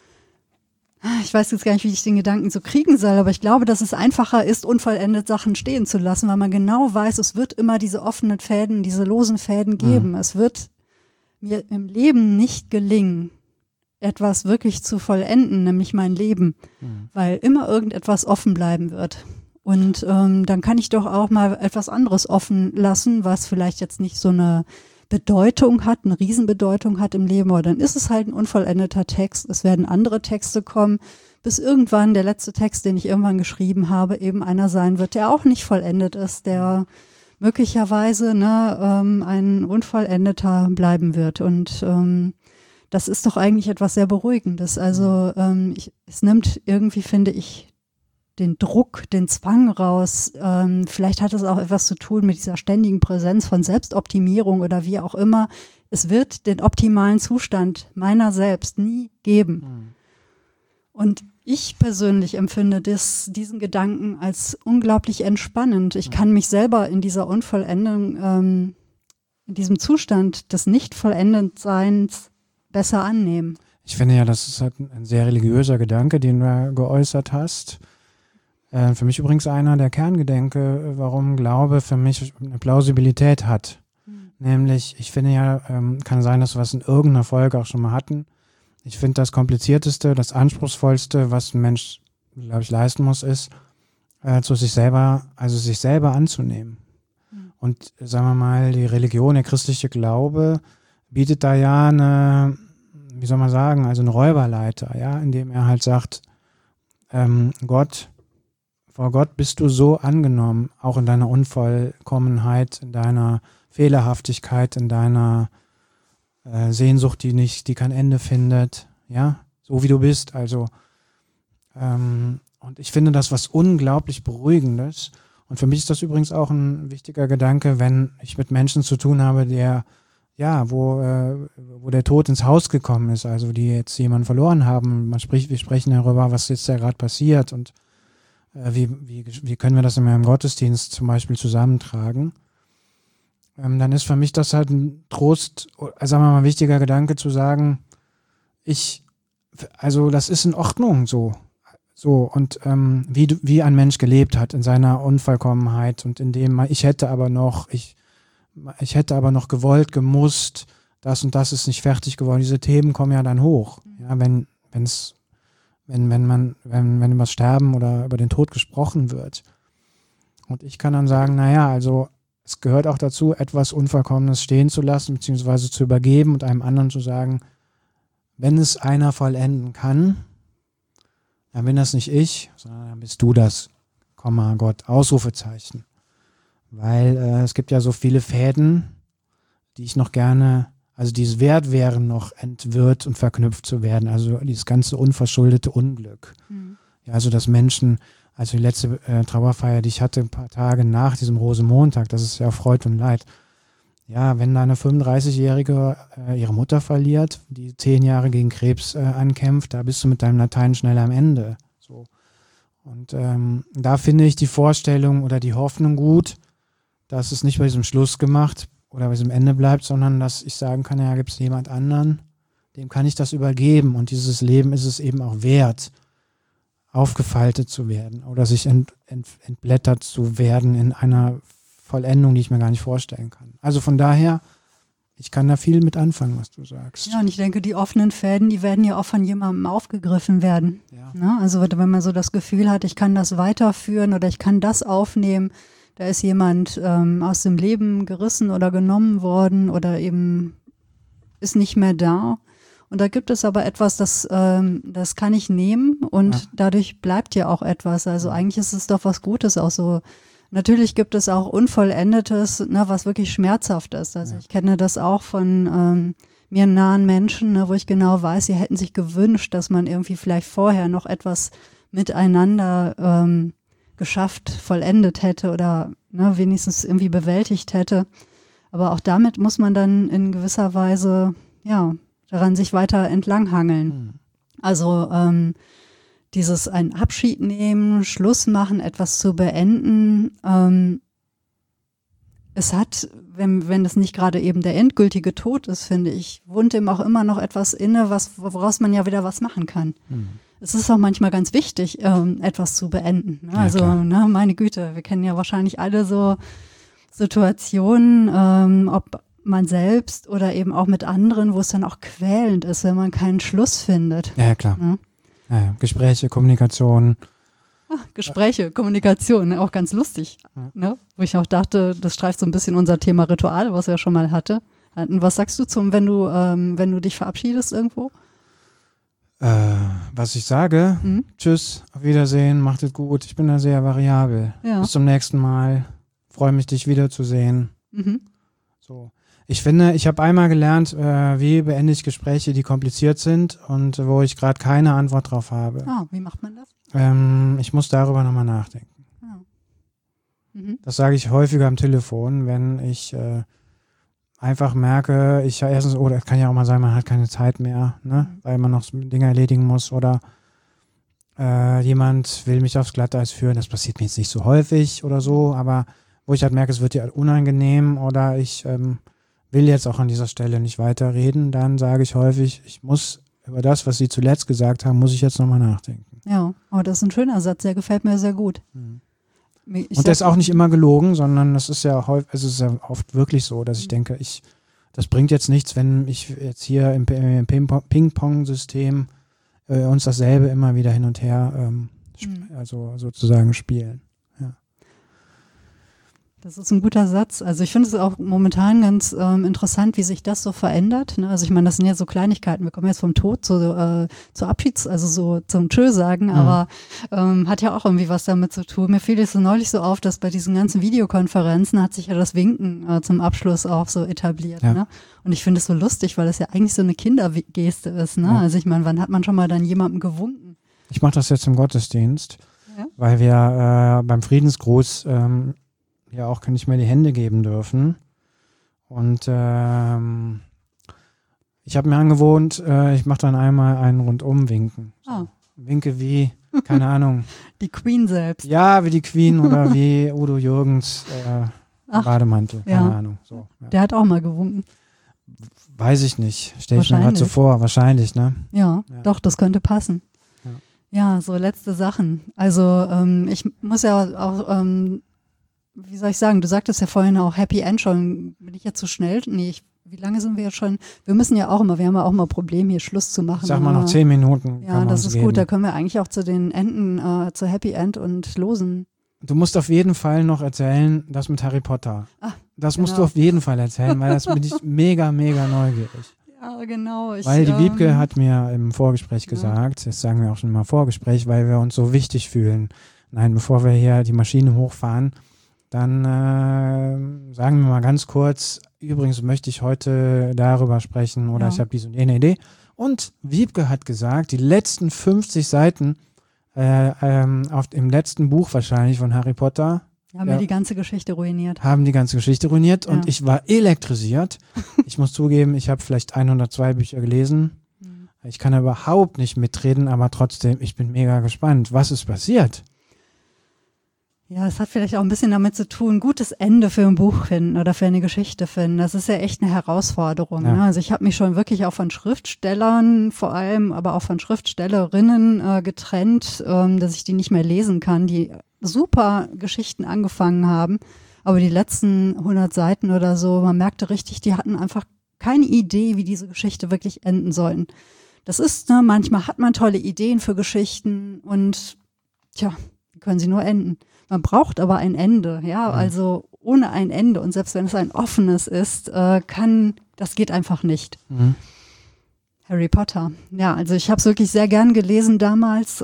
Ich weiß jetzt gar nicht, wie ich den Gedanken so kriegen soll, aber ich glaube, dass es einfacher ist, unvollendet Sachen stehen zu lassen, weil man genau weiß, es wird immer diese offenen Fäden, diese losen Fäden geben. Es wird mir im Leben nicht gelingen, etwas wirklich zu vollenden, nämlich mein Leben, weil immer irgendetwas offen bleiben wird. Und dann kann ich doch auch mal etwas anderes offen lassen, was vielleicht jetzt nicht so eine Bedeutung hat, eine Riesenbedeutung hat im Leben, aber dann ist es halt ein unvollendeter Text. Es werden andere Texte kommen, bis irgendwann der letzte Text, den ich irgendwann geschrieben habe, eben einer sein wird, der auch nicht vollendet ist, der möglicherweise ein Unvollendeter bleiben wird. Und das ist doch eigentlich etwas sehr Beruhigendes. Also es nimmt irgendwie, finde ich, den Druck, den Zwang raus. Vielleicht hat es auch etwas zu tun mit dieser ständigen Präsenz von Selbstoptimierung oder wie auch immer. Es wird den optimalen Zustand meiner selbst nie geben. Und ich persönlich empfinde diesen Gedanken als unglaublich entspannend. Ich kann mich selber in dieser Unvollendung, in diesem Zustand des Nicht-Vollendetseins besser annehmen. Ich finde ja, das ist halt ein sehr religiöser Gedanke, den du geäußert hast. Für mich übrigens einer der Kerngedenke, warum Glaube für mich eine Plausibilität hat. Nämlich, ich finde ja, kann sein, dass wir es in irgendeiner Folge auch schon mal hatten. Ich finde, das Komplizierteste, das Anspruchsvollste, was ein Mensch, glaube ich, leisten muss, ist, sich selber anzunehmen. Und sagen wir mal, die Religion, der christliche Glaube, bietet da ja eine, wie soll man sagen, also eine Räuberleiter, ja, indem er halt sagt, vor Gott bist du so angenommen, auch in deiner Unvollkommenheit, in deiner Fehlerhaftigkeit, in deiner Sehnsucht, die kein Ende findet, ja, so wie du bist. Also, und ich finde das was unglaublich Beruhigendes. Und für mich ist das übrigens auch ein wichtiger Gedanke, wenn ich mit Menschen zu tun habe, wo der Tod ins Haus gekommen ist, also die jetzt jemanden verloren haben. Wir sprechen darüber, was jetzt da gerade passiert und wie können wir das in meinem Gottesdienst zum Beispiel zusammentragen. Dann ist für mich das halt ein Trost, sagen wir mal, ein wichtiger Gedanke zu sagen, das ist in Ordnung so und wie ein Mensch gelebt hat in seiner Unvollkommenheit und in dem ich hätte aber noch gewollt, gemusst, das und das ist nicht fertig geworden. Diese Themen kommen ja dann hoch, ja, wenn über das Sterben oder über den Tod gesprochen wird. Und ich kann dann sagen, also es gehört auch dazu, etwas Unvollkommenes stehen zu lassen, beziehungsweise zu übergeben und einem anderen zu sagen, wenn es einer vollenden kann, dann bin das nicht ich, sondern dann bist du das, Gott, Ausrufezeichen. Weil es gibt ja so viele Fäden, die ich noch gerne, also die es wert wären, noch entwirrt und verknüpft zu werden. Also dieses ganze unverschuldete Unglück. Ja, also dass Menschen Also die letzte Trauerfeier, die ich hatte, ein paar Tage nach diesem Rosenmontag, das ist ja Freude und Leid. Ja, wenn da eine 35-Jährige ihre Mutter verliert, die 10 Jahre gegen Krebs ankämpft, da bist du mit deinem Latein schnell am Ende. So. Und da finde ich die Vorstellung oder die Hoffnung gut, dass es nicht bei diesem Schluss gemacht oder bei diesem Ende bleibt, sondern dass ich sagen kann, ja, gibt es jemand anderen, dem kann ich das übergeben. Und dieses Leben ist es eben auch wert, aufgefaltet zu werden oder sich entblättert zu werden in einer Vollendung, die ich mir gar nicht vorstellen kann. Also von daher, ich kann da viel mit anfangen, was du sagst. Ja, und ich denke, die offenen Fäden, die werden ja auch von jemandem aufgegriffen werden. Ja. Ne? Also wenn man so das Gefühl hat, ich kann das weiterführen oder ich kann das aufnehmen, da ist jemand aus dem Leben gerissen oder genommen worden oder eben ist nicht mehr da. Und da gibt es aber etwas, das kann ich nehmen und dadurch bleibt ja auch etwas. Also eigentlich ist es doch was Gutes auch so. Natürlich gibt es auch Unvollendetes, ne, was wirklich schmerzhaft ist. Also ich kenne das auch von mir nahen Menschen, ne, wo ich genau weiß, sie hätten sich gewünscht, dass man irgendwie vielleicht vorher noch etwas miteinander geschafft, vollendet hätte oder ne, wenigstens irgendwie bewältigt hätte. Aber auch damit muss man dann in gewisser Weise, ja, daran sich weiter entlanghangeln. Also dieses einen Abschied nehmen, Schluss machen, etwas zu beenden. Es hat, wenn es nicht gerade eben der endgültige Tod ist, finde ich, wohnt ihm auch immer noch etwas inne, woraus man ja wieder was machen kann. Es ist auch manchmal ganz wichtig, etwas zu beenden. Ne? Ja, also, ne, meine Güte, wir kennen ja wahrscheinlich alle so Situationen, ob man selbst oder eben auch mit anderen, wo es dann auch quälend ist, wenn man keinen Schluss findet. Ja, klar. Ne? Ja, Gespräche, Kommunikation. Gespräche, Kommunikation, ne? Auch ganz lustig. Ne? Wo ich auch dachte, das streift so ein bisschen unser Thema Ritual, was wir ja schon mal hatten. Was sagst du wenn du dich verabschiedest irgendwo? Was ich sage, tschüss, auf Wiedersehen, macht es gut. Ich bin da sehr variabel. Ja. Bis zum nächsten Mal. Freue mich, dich wiederzusehen. So. Ich finde, ich habe einmal gelernt, wie beende ich Gespräche, die kompliziert sind und wo ich gerade keine Antwort drauf habe. Wie macht man das? Ich muss darüber nochmal nachdenken. Das sage ich häufiger am Telefon, wenn ich einfach merke, oder es kann ja auch mal sein, man hat keine Zeit mehr, ne, weil man noch Dinge erledigen muss oder jemand will mich aufs Glatteis führen. Das passiert mir jetzt nicht so häufig oder so, aber wo ich halt merke, es wird dir unangenehm oder ich will jetzt auch an dieser Stelle nicht weiterreden, dann sage ich häufig, ich muss über das, was Sie zuletzt gesagt haben, muss ich jetzt nochmal nachdenken. Ja, aber das ist ein schöner Satz, der gefällt mir sehr gut. Und der ist auch nicht immer gelogen, sondern das ist ja häufig, es ist ja oft wirklich so, dass ich denke, das bringt jetzt nichts, wenn ich jetzt hier im Ping-Pong-System uns dasselbe immer wieder hin und her also sozusagen spielen. Das ist ein guter Satz. Also ich finde es auch momentan ganz interessant, wie sich das so verändert. Ne? Also ich meine, das sind ja so Kleinigkeiten. Wir kommen jetzt vom Tod zu Abschieds, also so zum Tschö sagen, aber hat ja auch irgendwie was damit zu tun. Mir fiel es so neulich so auf, dass bei diesen ganzen Videokonferenzen hat sich ja das Winken zum Abschluss auch so etabliert. Ja. Ne? Und ich finde es so lustig, weil das ja eigentlich so eine Kindergeste ist. Ne? Ja. Also ich meine, wann hat man schon mal dann jemandem gewunken? Ich mache das jetzt im Gottesdienst, weil wir beim Friedensgruß ja auch nicht mehr die Hände geben dürfen. Und ich habe mir angewohnt, ich mache dann einmal einen Rundum-Winken. So. Winke wie, keine Ahnung. Die Queen selbst. Ja, wie die Queen oder wie Udo Jürgens Bademantel, keine Ahnung. So, ja. Der hat auch mal gewunken. Weiß ich nicht, stelle ich mir gerade so vor, wahrscheinlich, ne? Ja, doch, das könnte passen. Ja, so letzte Sachen. Also ich muss ja auch wie soll ich sagen, du sagtest ja vorhin auch Happy End schon, bin ich jetzt zu schnell? Nee, wie lange sind wir jetzt schon? Wir müssen ja auch immer, wir haben ja auch immer Probleme, hier Schluss zu machen. Sag mal noch 10 Minuten. Ja, das ist gut, da können wir eigentlich auch zu den Enden, zu Happy End und losen. Du musst auf jeden Fall noch erzählen, das mit Harry Potter. Das musst du auf jeden Fall erzählen, weil das bin ich mega, mega neugierig. Ja, genau. Weil die Wiebke hat mir im Vorgespräch gesagt, das sagen wir auch schon mal Vorgespräch, weil wir uns so wichtig fühlen. Nein, bevor wir hier die Maschine hochfahren, dann sagen wir mal ganz kurz, übrigens möchte ich heute darüber sprechen oder ich habe diese und jene Idee. Und Wiebke hat gesagt, die letzten 50 Seiten im letzten Buch wahrscheinlich von Harry Potter. Haben ja die ganze Geschichte ruiniert. Haben die ganze Geschichte ruiniert und ich war elektrisiert. Ich muss zugeben, ich habe vielleicht 102 Bücher gelesen. Ich kann überhaupt nicht mitreden, aber trotzdem, ich bin mega gespannt. Was ist passiert? Ja, es hat vielleicht auch ein bisschen damit zu tun, ein gutes Ende für ein Buch finden oder für eine Geschichte finden. Das ist ja echt eine Herausforderung. Ja. Ne? Also ich habe mich schon wirklich auch von Schriftstellern vor allem, aber auch von Schriftstellerinnen getrennt, dass ich die nicht mehr lesen kann, die super Geschichten angefangen haben. Aber die letzten 100 Seiten oder so, man merkte richtig, die hatten einfach keine Idee, wie diese Geschichte wirklich enden sollten. Das ist, ne, manchmal hat man tolle Ideen für Geschichten und die können sie nur enden. Man braucht aber ein Ende, also ohne ein Ende und selbst wenn es ein offenes ist, das geht einfach nicht. Harry Potter, also ich habe es wirklich sehr gern gelesen damals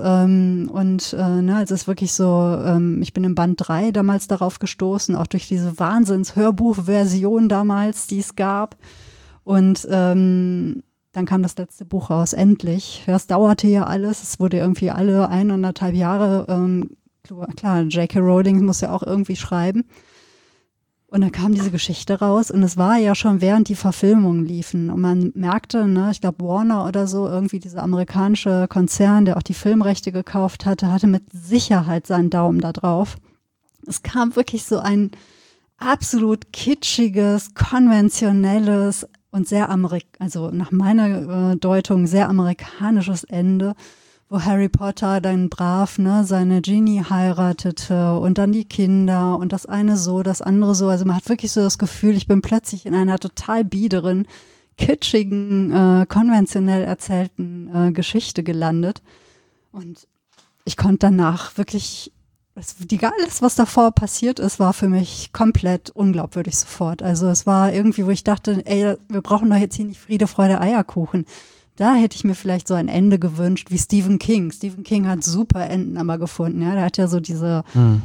also es ist wirklich so, ich bin im Band 3 damals darauf gestoßen, auch durch diese Wahnsinns-Hörbuchversion damals, die es gab und dann kam das letzte Buch raus, endlich. Das dauerte ja alles, es wurde irgendwie alle 1,5 Jahre klar, J.K. Rowling muss ja auch irgendwie schreiben. Und dann kam diese Geschichte raus und es war ja schon während die Verfilmungen liefen. Und man merkte, ich glaube Warner oder so, irgendwie dieser amerikanische Konzern, der auch die Filmrechte gekauft hatte mit Sicherheit seinen Daumen da drauf. Es kam wirklich so ein absolut kitschiges, konventionelles und sehr also nach meiner Deutung sehr amerikanisches Ende, wo Harry Potter dann brav seine Ginny heiratete und dann die Kinder und das eine so, das andere so. Also man hat wirklich so das Gefühl, ich bin plötzlich in einer total biederen, kitschigen, konventionell erzählten Geschichte gelandet. Und ich konnte danach wirklich, alles, was davor passiert ist, war für mich komplett unglaubwürdig sofort. Also es war irgendwie, wo ich dachte, wir brauchen doch jetzt hier nicht Friede, Freude, Eierkuchen. Da hätte ich mir vielleicht so ein Ende gewünscht wie Stephen King. Stephen King hat super Enden aber gefunden. Ja, der hat ja so diese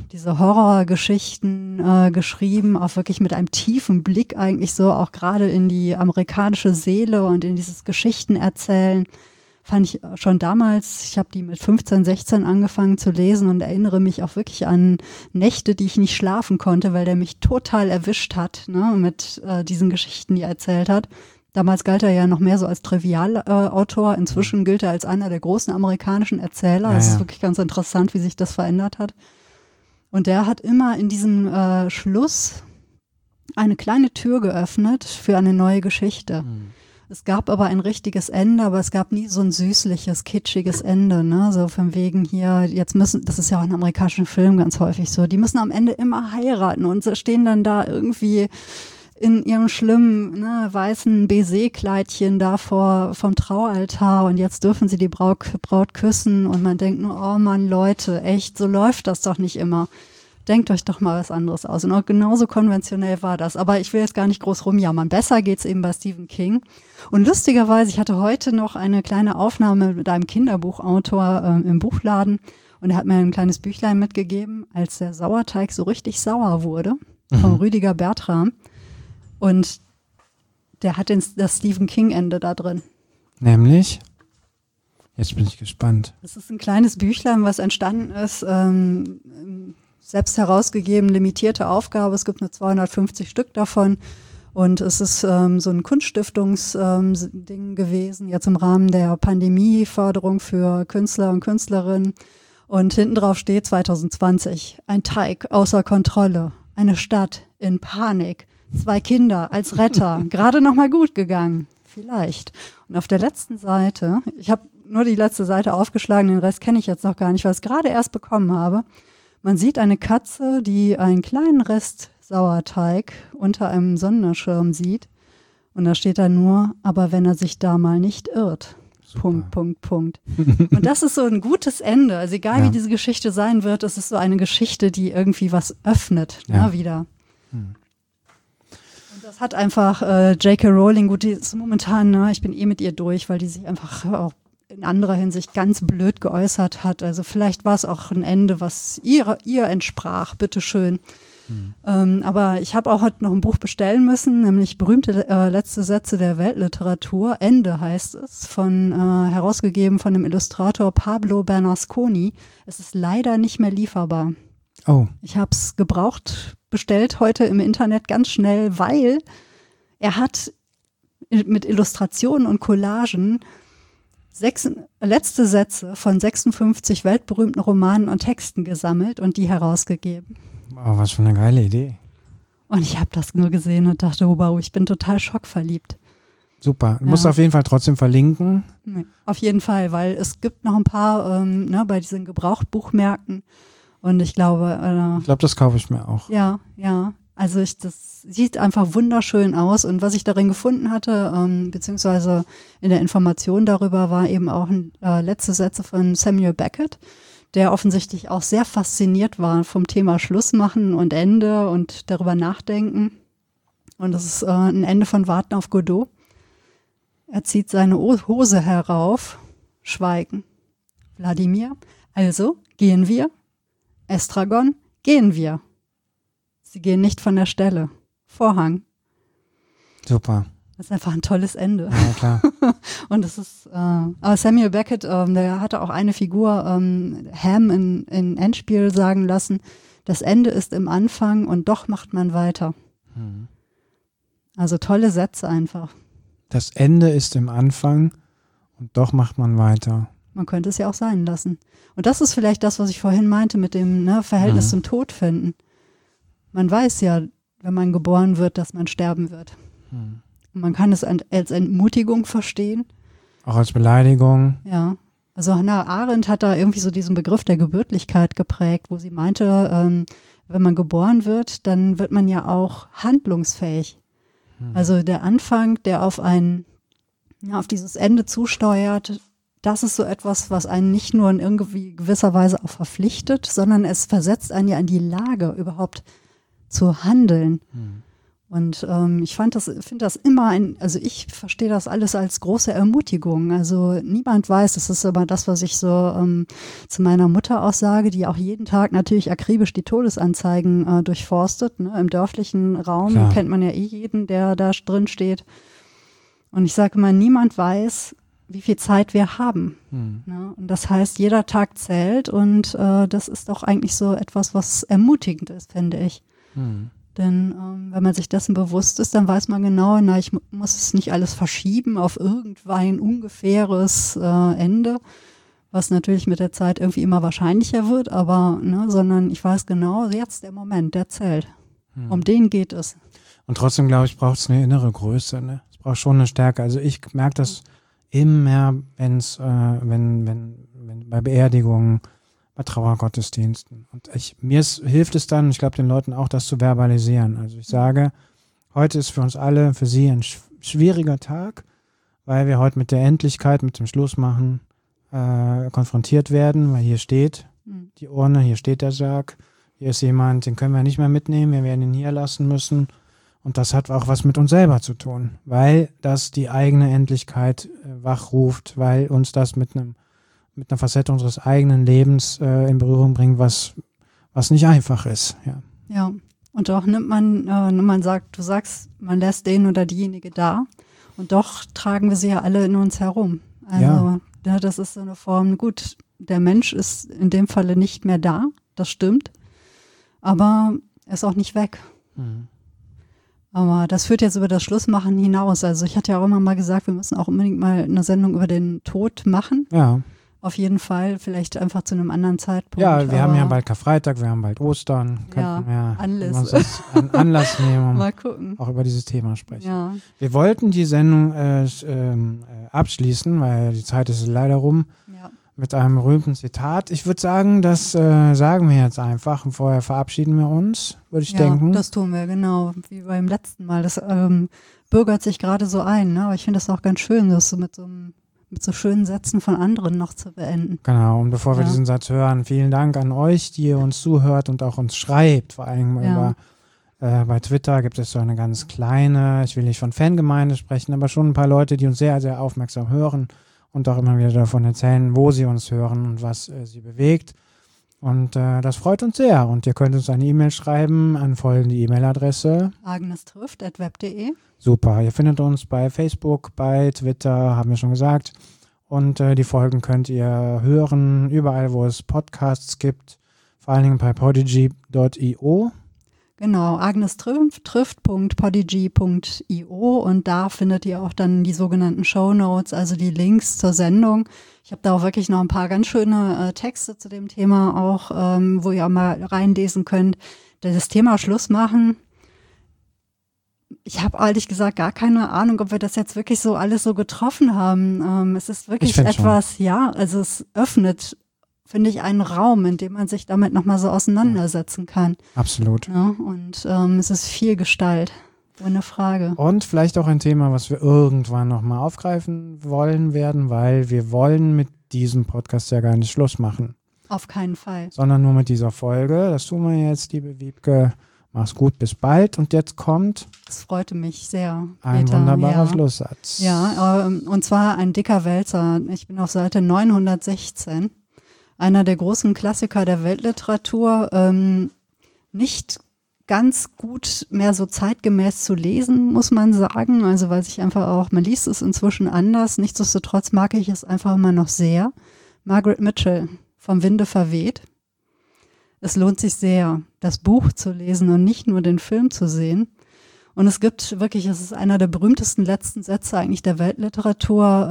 Horrorgeschichten geschrieben, auch wirklich mit einem tiefen Blick eigentlich so, auch gerade in die amerikanische Seele und in dieses Geschichtenerzählen. Fand ich schon damals, ich habe die mit 15, 16 angefangen zu lesen und erinnere mich auch wirklich an Nächte, die ich nicht schlafen konnte, weil der mich total erwischt hat, mit diesen Geschichten, die er erzählt hat. Damals galt er ja noch mehr so als Trivialautor. Inzwischen gilt er als einer der großen amerikanischen Erzähler. Das ist wirklich ganz interessant, wie sich das verändert hat. Und der hat immer in diesem Schluss eine kleine Tür geöffnet für eine neue Geschichte. Es gab aber ein richtiges Ende, aber es gab nie so ein süßliches, kitschiges Ende, so von wegen hier, das ist ja auch in amerikanischen Filmen ganz häufig so, die müssen am Ende immer heiraten und stehen dann da irgendwie in ihrem schlimmen, weißen Baiser-Kleidchen da vom Traualtar und jetzt dürfen sie die Braut küssen und man denkt nur, oh Mann, Leute, echt, so läuft das doch nicht immer. Denkt euch doch mal was anderes aus. Und auch genauso konventionell war das. Aber ich will jetzt gar nicht groß rumjammern. Besser geht's eben bei Stephen King. Und lustigerweise, ich hatte heute noch eine kleine Aufnahme mit einem Kinderbuchautor im Buchladen und er hat mir ein kleines Büchlein mitgegeben, als der Sauerteig so richtig sauer wurde, von Rüdiger Bertram. Und der hat das Stephen King-Ende da drin. Nämlich? Jetzt bin ich gespannt. Das ist ein kleines Büchlein, was entstanden ist, selbst herausgegeben, limitierte Aufgabe. Es gibt nur 250 Stück davon. Und es ist so ein Kunststiftungs-Ding gewesen, jetzt im Rahmen der Pandemieförderung für Künstler und Künstlerinnen. Und hinten drauf steht 2020, ein Teig außer Kontrolle, eine Stadt in Panik. 2 Kinder als Retter, gerade noch mal gut gegangen, vielleicht. Und auf der letzten Seite, ich habe nur die letzte Seite aufgeschlagen, den Rest kenne ich jetzt noch gar nicht, weil ich es gerade erst bekommen habe. Man sieht eine Katze, die einen kleinen Rest Sauerteig unter einem Sonnenschirm sieht. Und da steht da nur, aber wenn er sich da mal nicht irrt. Super. Punkt. Und das ist so ein gutes Ende. Also egal wie diese Geschichte sein wird, es ist so eine Geschichte, die irgendwie was öffnet, wieder. Das hat einfach J.K. Rowling, gut, die ist momentan, ich bin mit ihr durch, weil die sich einfach auch in anderer Hinsicht ganz blöd geäußert hat. Also vielleicht war es auch ein Ende, was ihr entsprach, bitteschön. Aber ich habe auch heute noch ein Buch bestellen müssen, nämlich berühmte letzte Sätze der Weltliteratur. Ende heißt es, herausgegeben von dem Illustrator Pablo Bernasconi. Es ist leider nicht mehr lieferbar. Oh. Ich habe es gebraucht, bestellt heute im Internet ganz schnell, weil er hat mit Illustrationen und Collagen letzte Sätze von 56 weltberühmten Romanen und Texten gesammelt und die herausgegeben. Oh, was für eine geile Idee. Und ich habe das nur gesehen und dachte, wow, ich bin total schockverliebt. Super. Du musst auf jeden Fall trotzdem verlinken. Nee, auf jeden Fall, weil es gibt noch ein paar bei diesen Gebrauchtbuchmärkten und ich glaube... das kaufe ich mir auch. Ja. Also das sieht einfach wunderschön aus und was ich darin gefunden hatte, beziehungsweise in der Information darüber, war eben auch letzte Sätze von Samuel Beckett, der offensichtlich auch sehr fasziniert war vom Thema Schluss machen und Ende und darüber nachdenken. Und das ist ein Ende von Warten auf Godot. Er zieht seine Hose herauf, Schweigen. Wladimir, also gehen wir. Estragon, gehen wir. Sie gehen nicht von der Stelle. Vorhang. Super. Das ist einfach ein tolles Ende. Ja, klar. Und es ist, aber Samuel Beckett, der hatte auch eine Figur, Ham in Endspiel sagen lassen, das Ende ist im Anfang und doch macht man weiter. Also tolle Sätze einfach. Das Ende ist im Anfang und doch macht man weiter. Man könnte es ja auch sein lassen. Und das ist vielleicht das, was ich vorhin meinte mit dem Verhältnis zum Tod finden. Man weiß ja, wenn man geboren wird, dass man sterben wird. Und man kann es als Entmutigung verstehen. Auch als Beleidigung. Ja. Also Hannah Arendt hat da irgendwie so diesen Begriff der Gebürtlichkeit geprägt, wo sie meinte, wenn man geboren wird, dann wird man ja auch handlungsfähig. Also der Anfang, der auf dieses Ende zusteuert, das ist so etwas, was einen nicht nur in irgendwie gewisser Weise auch verpflichtet, sondern es versetzt einen ja in die Lage, überhaupt zu handeln. Und ich finde das immer ich verstehe das alles als große Ermutigung. Also niemand weiß, das ist aber das, was ich so zu meiner Mutter auch sage, die auch jeden Tag natürlich akribisch die Todesanzeigen durchforstet. Ne? Im dörflichen Raum Klar. kennt man ja jeden, der da drin steht. Und ich sage immer, niemand weiß, wie viel Zeit wir haben. Ne? Und das heißt, jeder Tag zählt und das ist doch eigentlich so etwas, was ermutigend ist, finde ich. Denn wenn man sich dessen bewusst ist, dann weiß man genau, ich muss es nicht alles verschieben auf irgendein ungefähres Ende, was natürlich mit der Zeit irgendwie immer wahrscheinlicher wird, aber sondern ich weiß genau, jetzt der Moment, der zählt. Um den geht es. Und trotzdem, glaube ich, braucht es eine innere Größe. Ne? Es braucht schon eine Stärke. Also ich merke das immer, wenn bei Beerdigungen, bei Trauergottesdiensten. Und hilft es dann, ich glaube den Leuten auch, das zu verbalisieren. Also ich sage, heute ist für uns alle, für Sie ein schwieriger Tag, weil wir heute mit der Endlichkeit, mit dem Schlussmachen konfrontiert werden, weil hier steht die Urne, hier steht der Sarg, hier ist jemand, den können wir nicht mehr mitnehmen, wir werden ihn hier lassen müssen. Und das hat auch was mit uns selber zu tun, weil das die eigene Endlichkeit wachruft, weil uns das mit einer Facette unseres eigenen Lebens in Berührung bringt, was nicht einfach ist. Ja, und doch nimmt man sagt, du sagst, man lässt den oder diejenige da und doch tragen wir sie ja alle in uns herum. Also das ist so eine Form, gut, der Mensch ist in dem Falle nicht mehr da, das stimmt, aber er ist auch nicht weg. Aber das führt jetzt über das Schlussmachen hinaus. Also ich hatte ja auch immer mal gesagt, wir müssen auch unbedingt mal eine Sendung über den Tod machen. Ja. Auf jeden Fall, vielleicht einfach zu einem anderen Zeitpunkt. Ja, wir haben ja bald Karfreitag, wir haben bald Ostern. Könnten wir uns das einen Anlass nehmen, um mal gucken. Auch über dieses Thema sprechen. Ja. Wir wollten die Sendung abschließen, weil die Zeit ist leider rum, mit einem berühmten Zitat. Ich würde sagen, das sagen wir jetzt einfach und vorher verabschieden wir uns, würde ich denken. Ja, das tun wir, genau, wie beim letzten Mal. Das bürgert sich gerade so ein, ne? Aber ich finde das auch ganz schön, das so mit so schönen Sätzen von anderen noch zu beenden. Genau, und bevor wir diesen Satz hören, vielen Dank an euch, die ihr uns zuhört und auch uns schreibt, vor allem bei Twitter gibt es so eine ganz kleine, ich will nicht von Fangemeinde sprechen, aber schon ein paar Leute, die uns sehr, sehr aufmerksam hören und auch immer wieder davon erzählen, wo sie uns hören und was sie bewegt. Und das freut uns sehr. Und ihr könnt uns eine E-Mail schreiben an folgende E-Mail-Adresse: agnestrifft@web.de. Super, ihr findet uns bei Facebook, bei Twitter, haben wir schon gesagt. Und die Folgen könnt ihr hören, überall, wo es Podcasts gibt, vor allen Dingen bei podigy.io. Genau, agnestrifft.podigy.io, und da findet ihr auch dann die sogenannten Shownotes, also die Links zur Sendung. Ich habe da auch wirklich noch ein paar ganz schöne Texte zu dem Thema auch, wo ihr auch mal reinlesen könnt. Das Thema Schluss machen. Ich habe ehrlich gesagt gar keine Ahnung, ob wir das jetzt wirklich so alles so getroffen haben. Es ist wirklich etwas, ja, also es öffnet, finde ich, einen Raum, in dem man sich damit nochmal so auseinandersetzen kann. Absolut. Ja, und es ist viel Gestalt, ohne Frage. Und vielleicht auch ein Thema, was wir irgendwann nochmal aufgreifen wollen werden, weil wir wollen mit diesem Podcast ja gar nicht Schluss machen. Auf keinen Fall. Sondern nur mit dieser Folge. Das tun wir jetzt, liebe Wiebke. Mach's gut, bis bald. Und jetzt kommt... Das freute mich sehr. Ein Peter, wunderbarer Schlusssatz. Ja, und zwar ein dicker Wälzer. Ich bin auf Seite 916. Einer der großen Klassiker der Weltliteratur. Nicht ganz gut mehr so zeitgemäß zu lesen, muss man sagen. Also weil sich einfach auch, man liest es inzwischen anders. Nichtsdestotrotz mag ich es einfach immer noch sehr. Margaret Mitchell, Vom Winde verweht. Es lohnt sich sehr, das Buch zu lesen und nicht nur den Film zu sehen. Und es gibt wirklich, es ist einer der berühmtesten letzten Sätze eigentlich der Weltliteratur.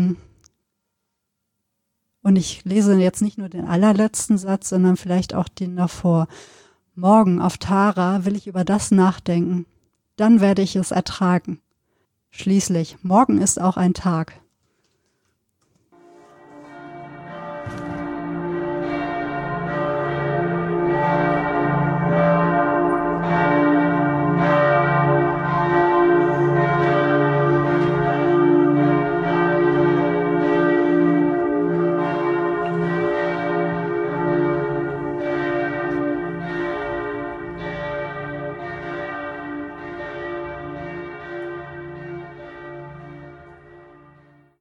Und ich lese jetzt nicht nur den allerletzten Satz, sondern vielleicht auch den davor. Morgen auf Tara will ich über das nachdenken. Dann werde ich es ertragen. Schließlich, morgen ist auch ein Tag.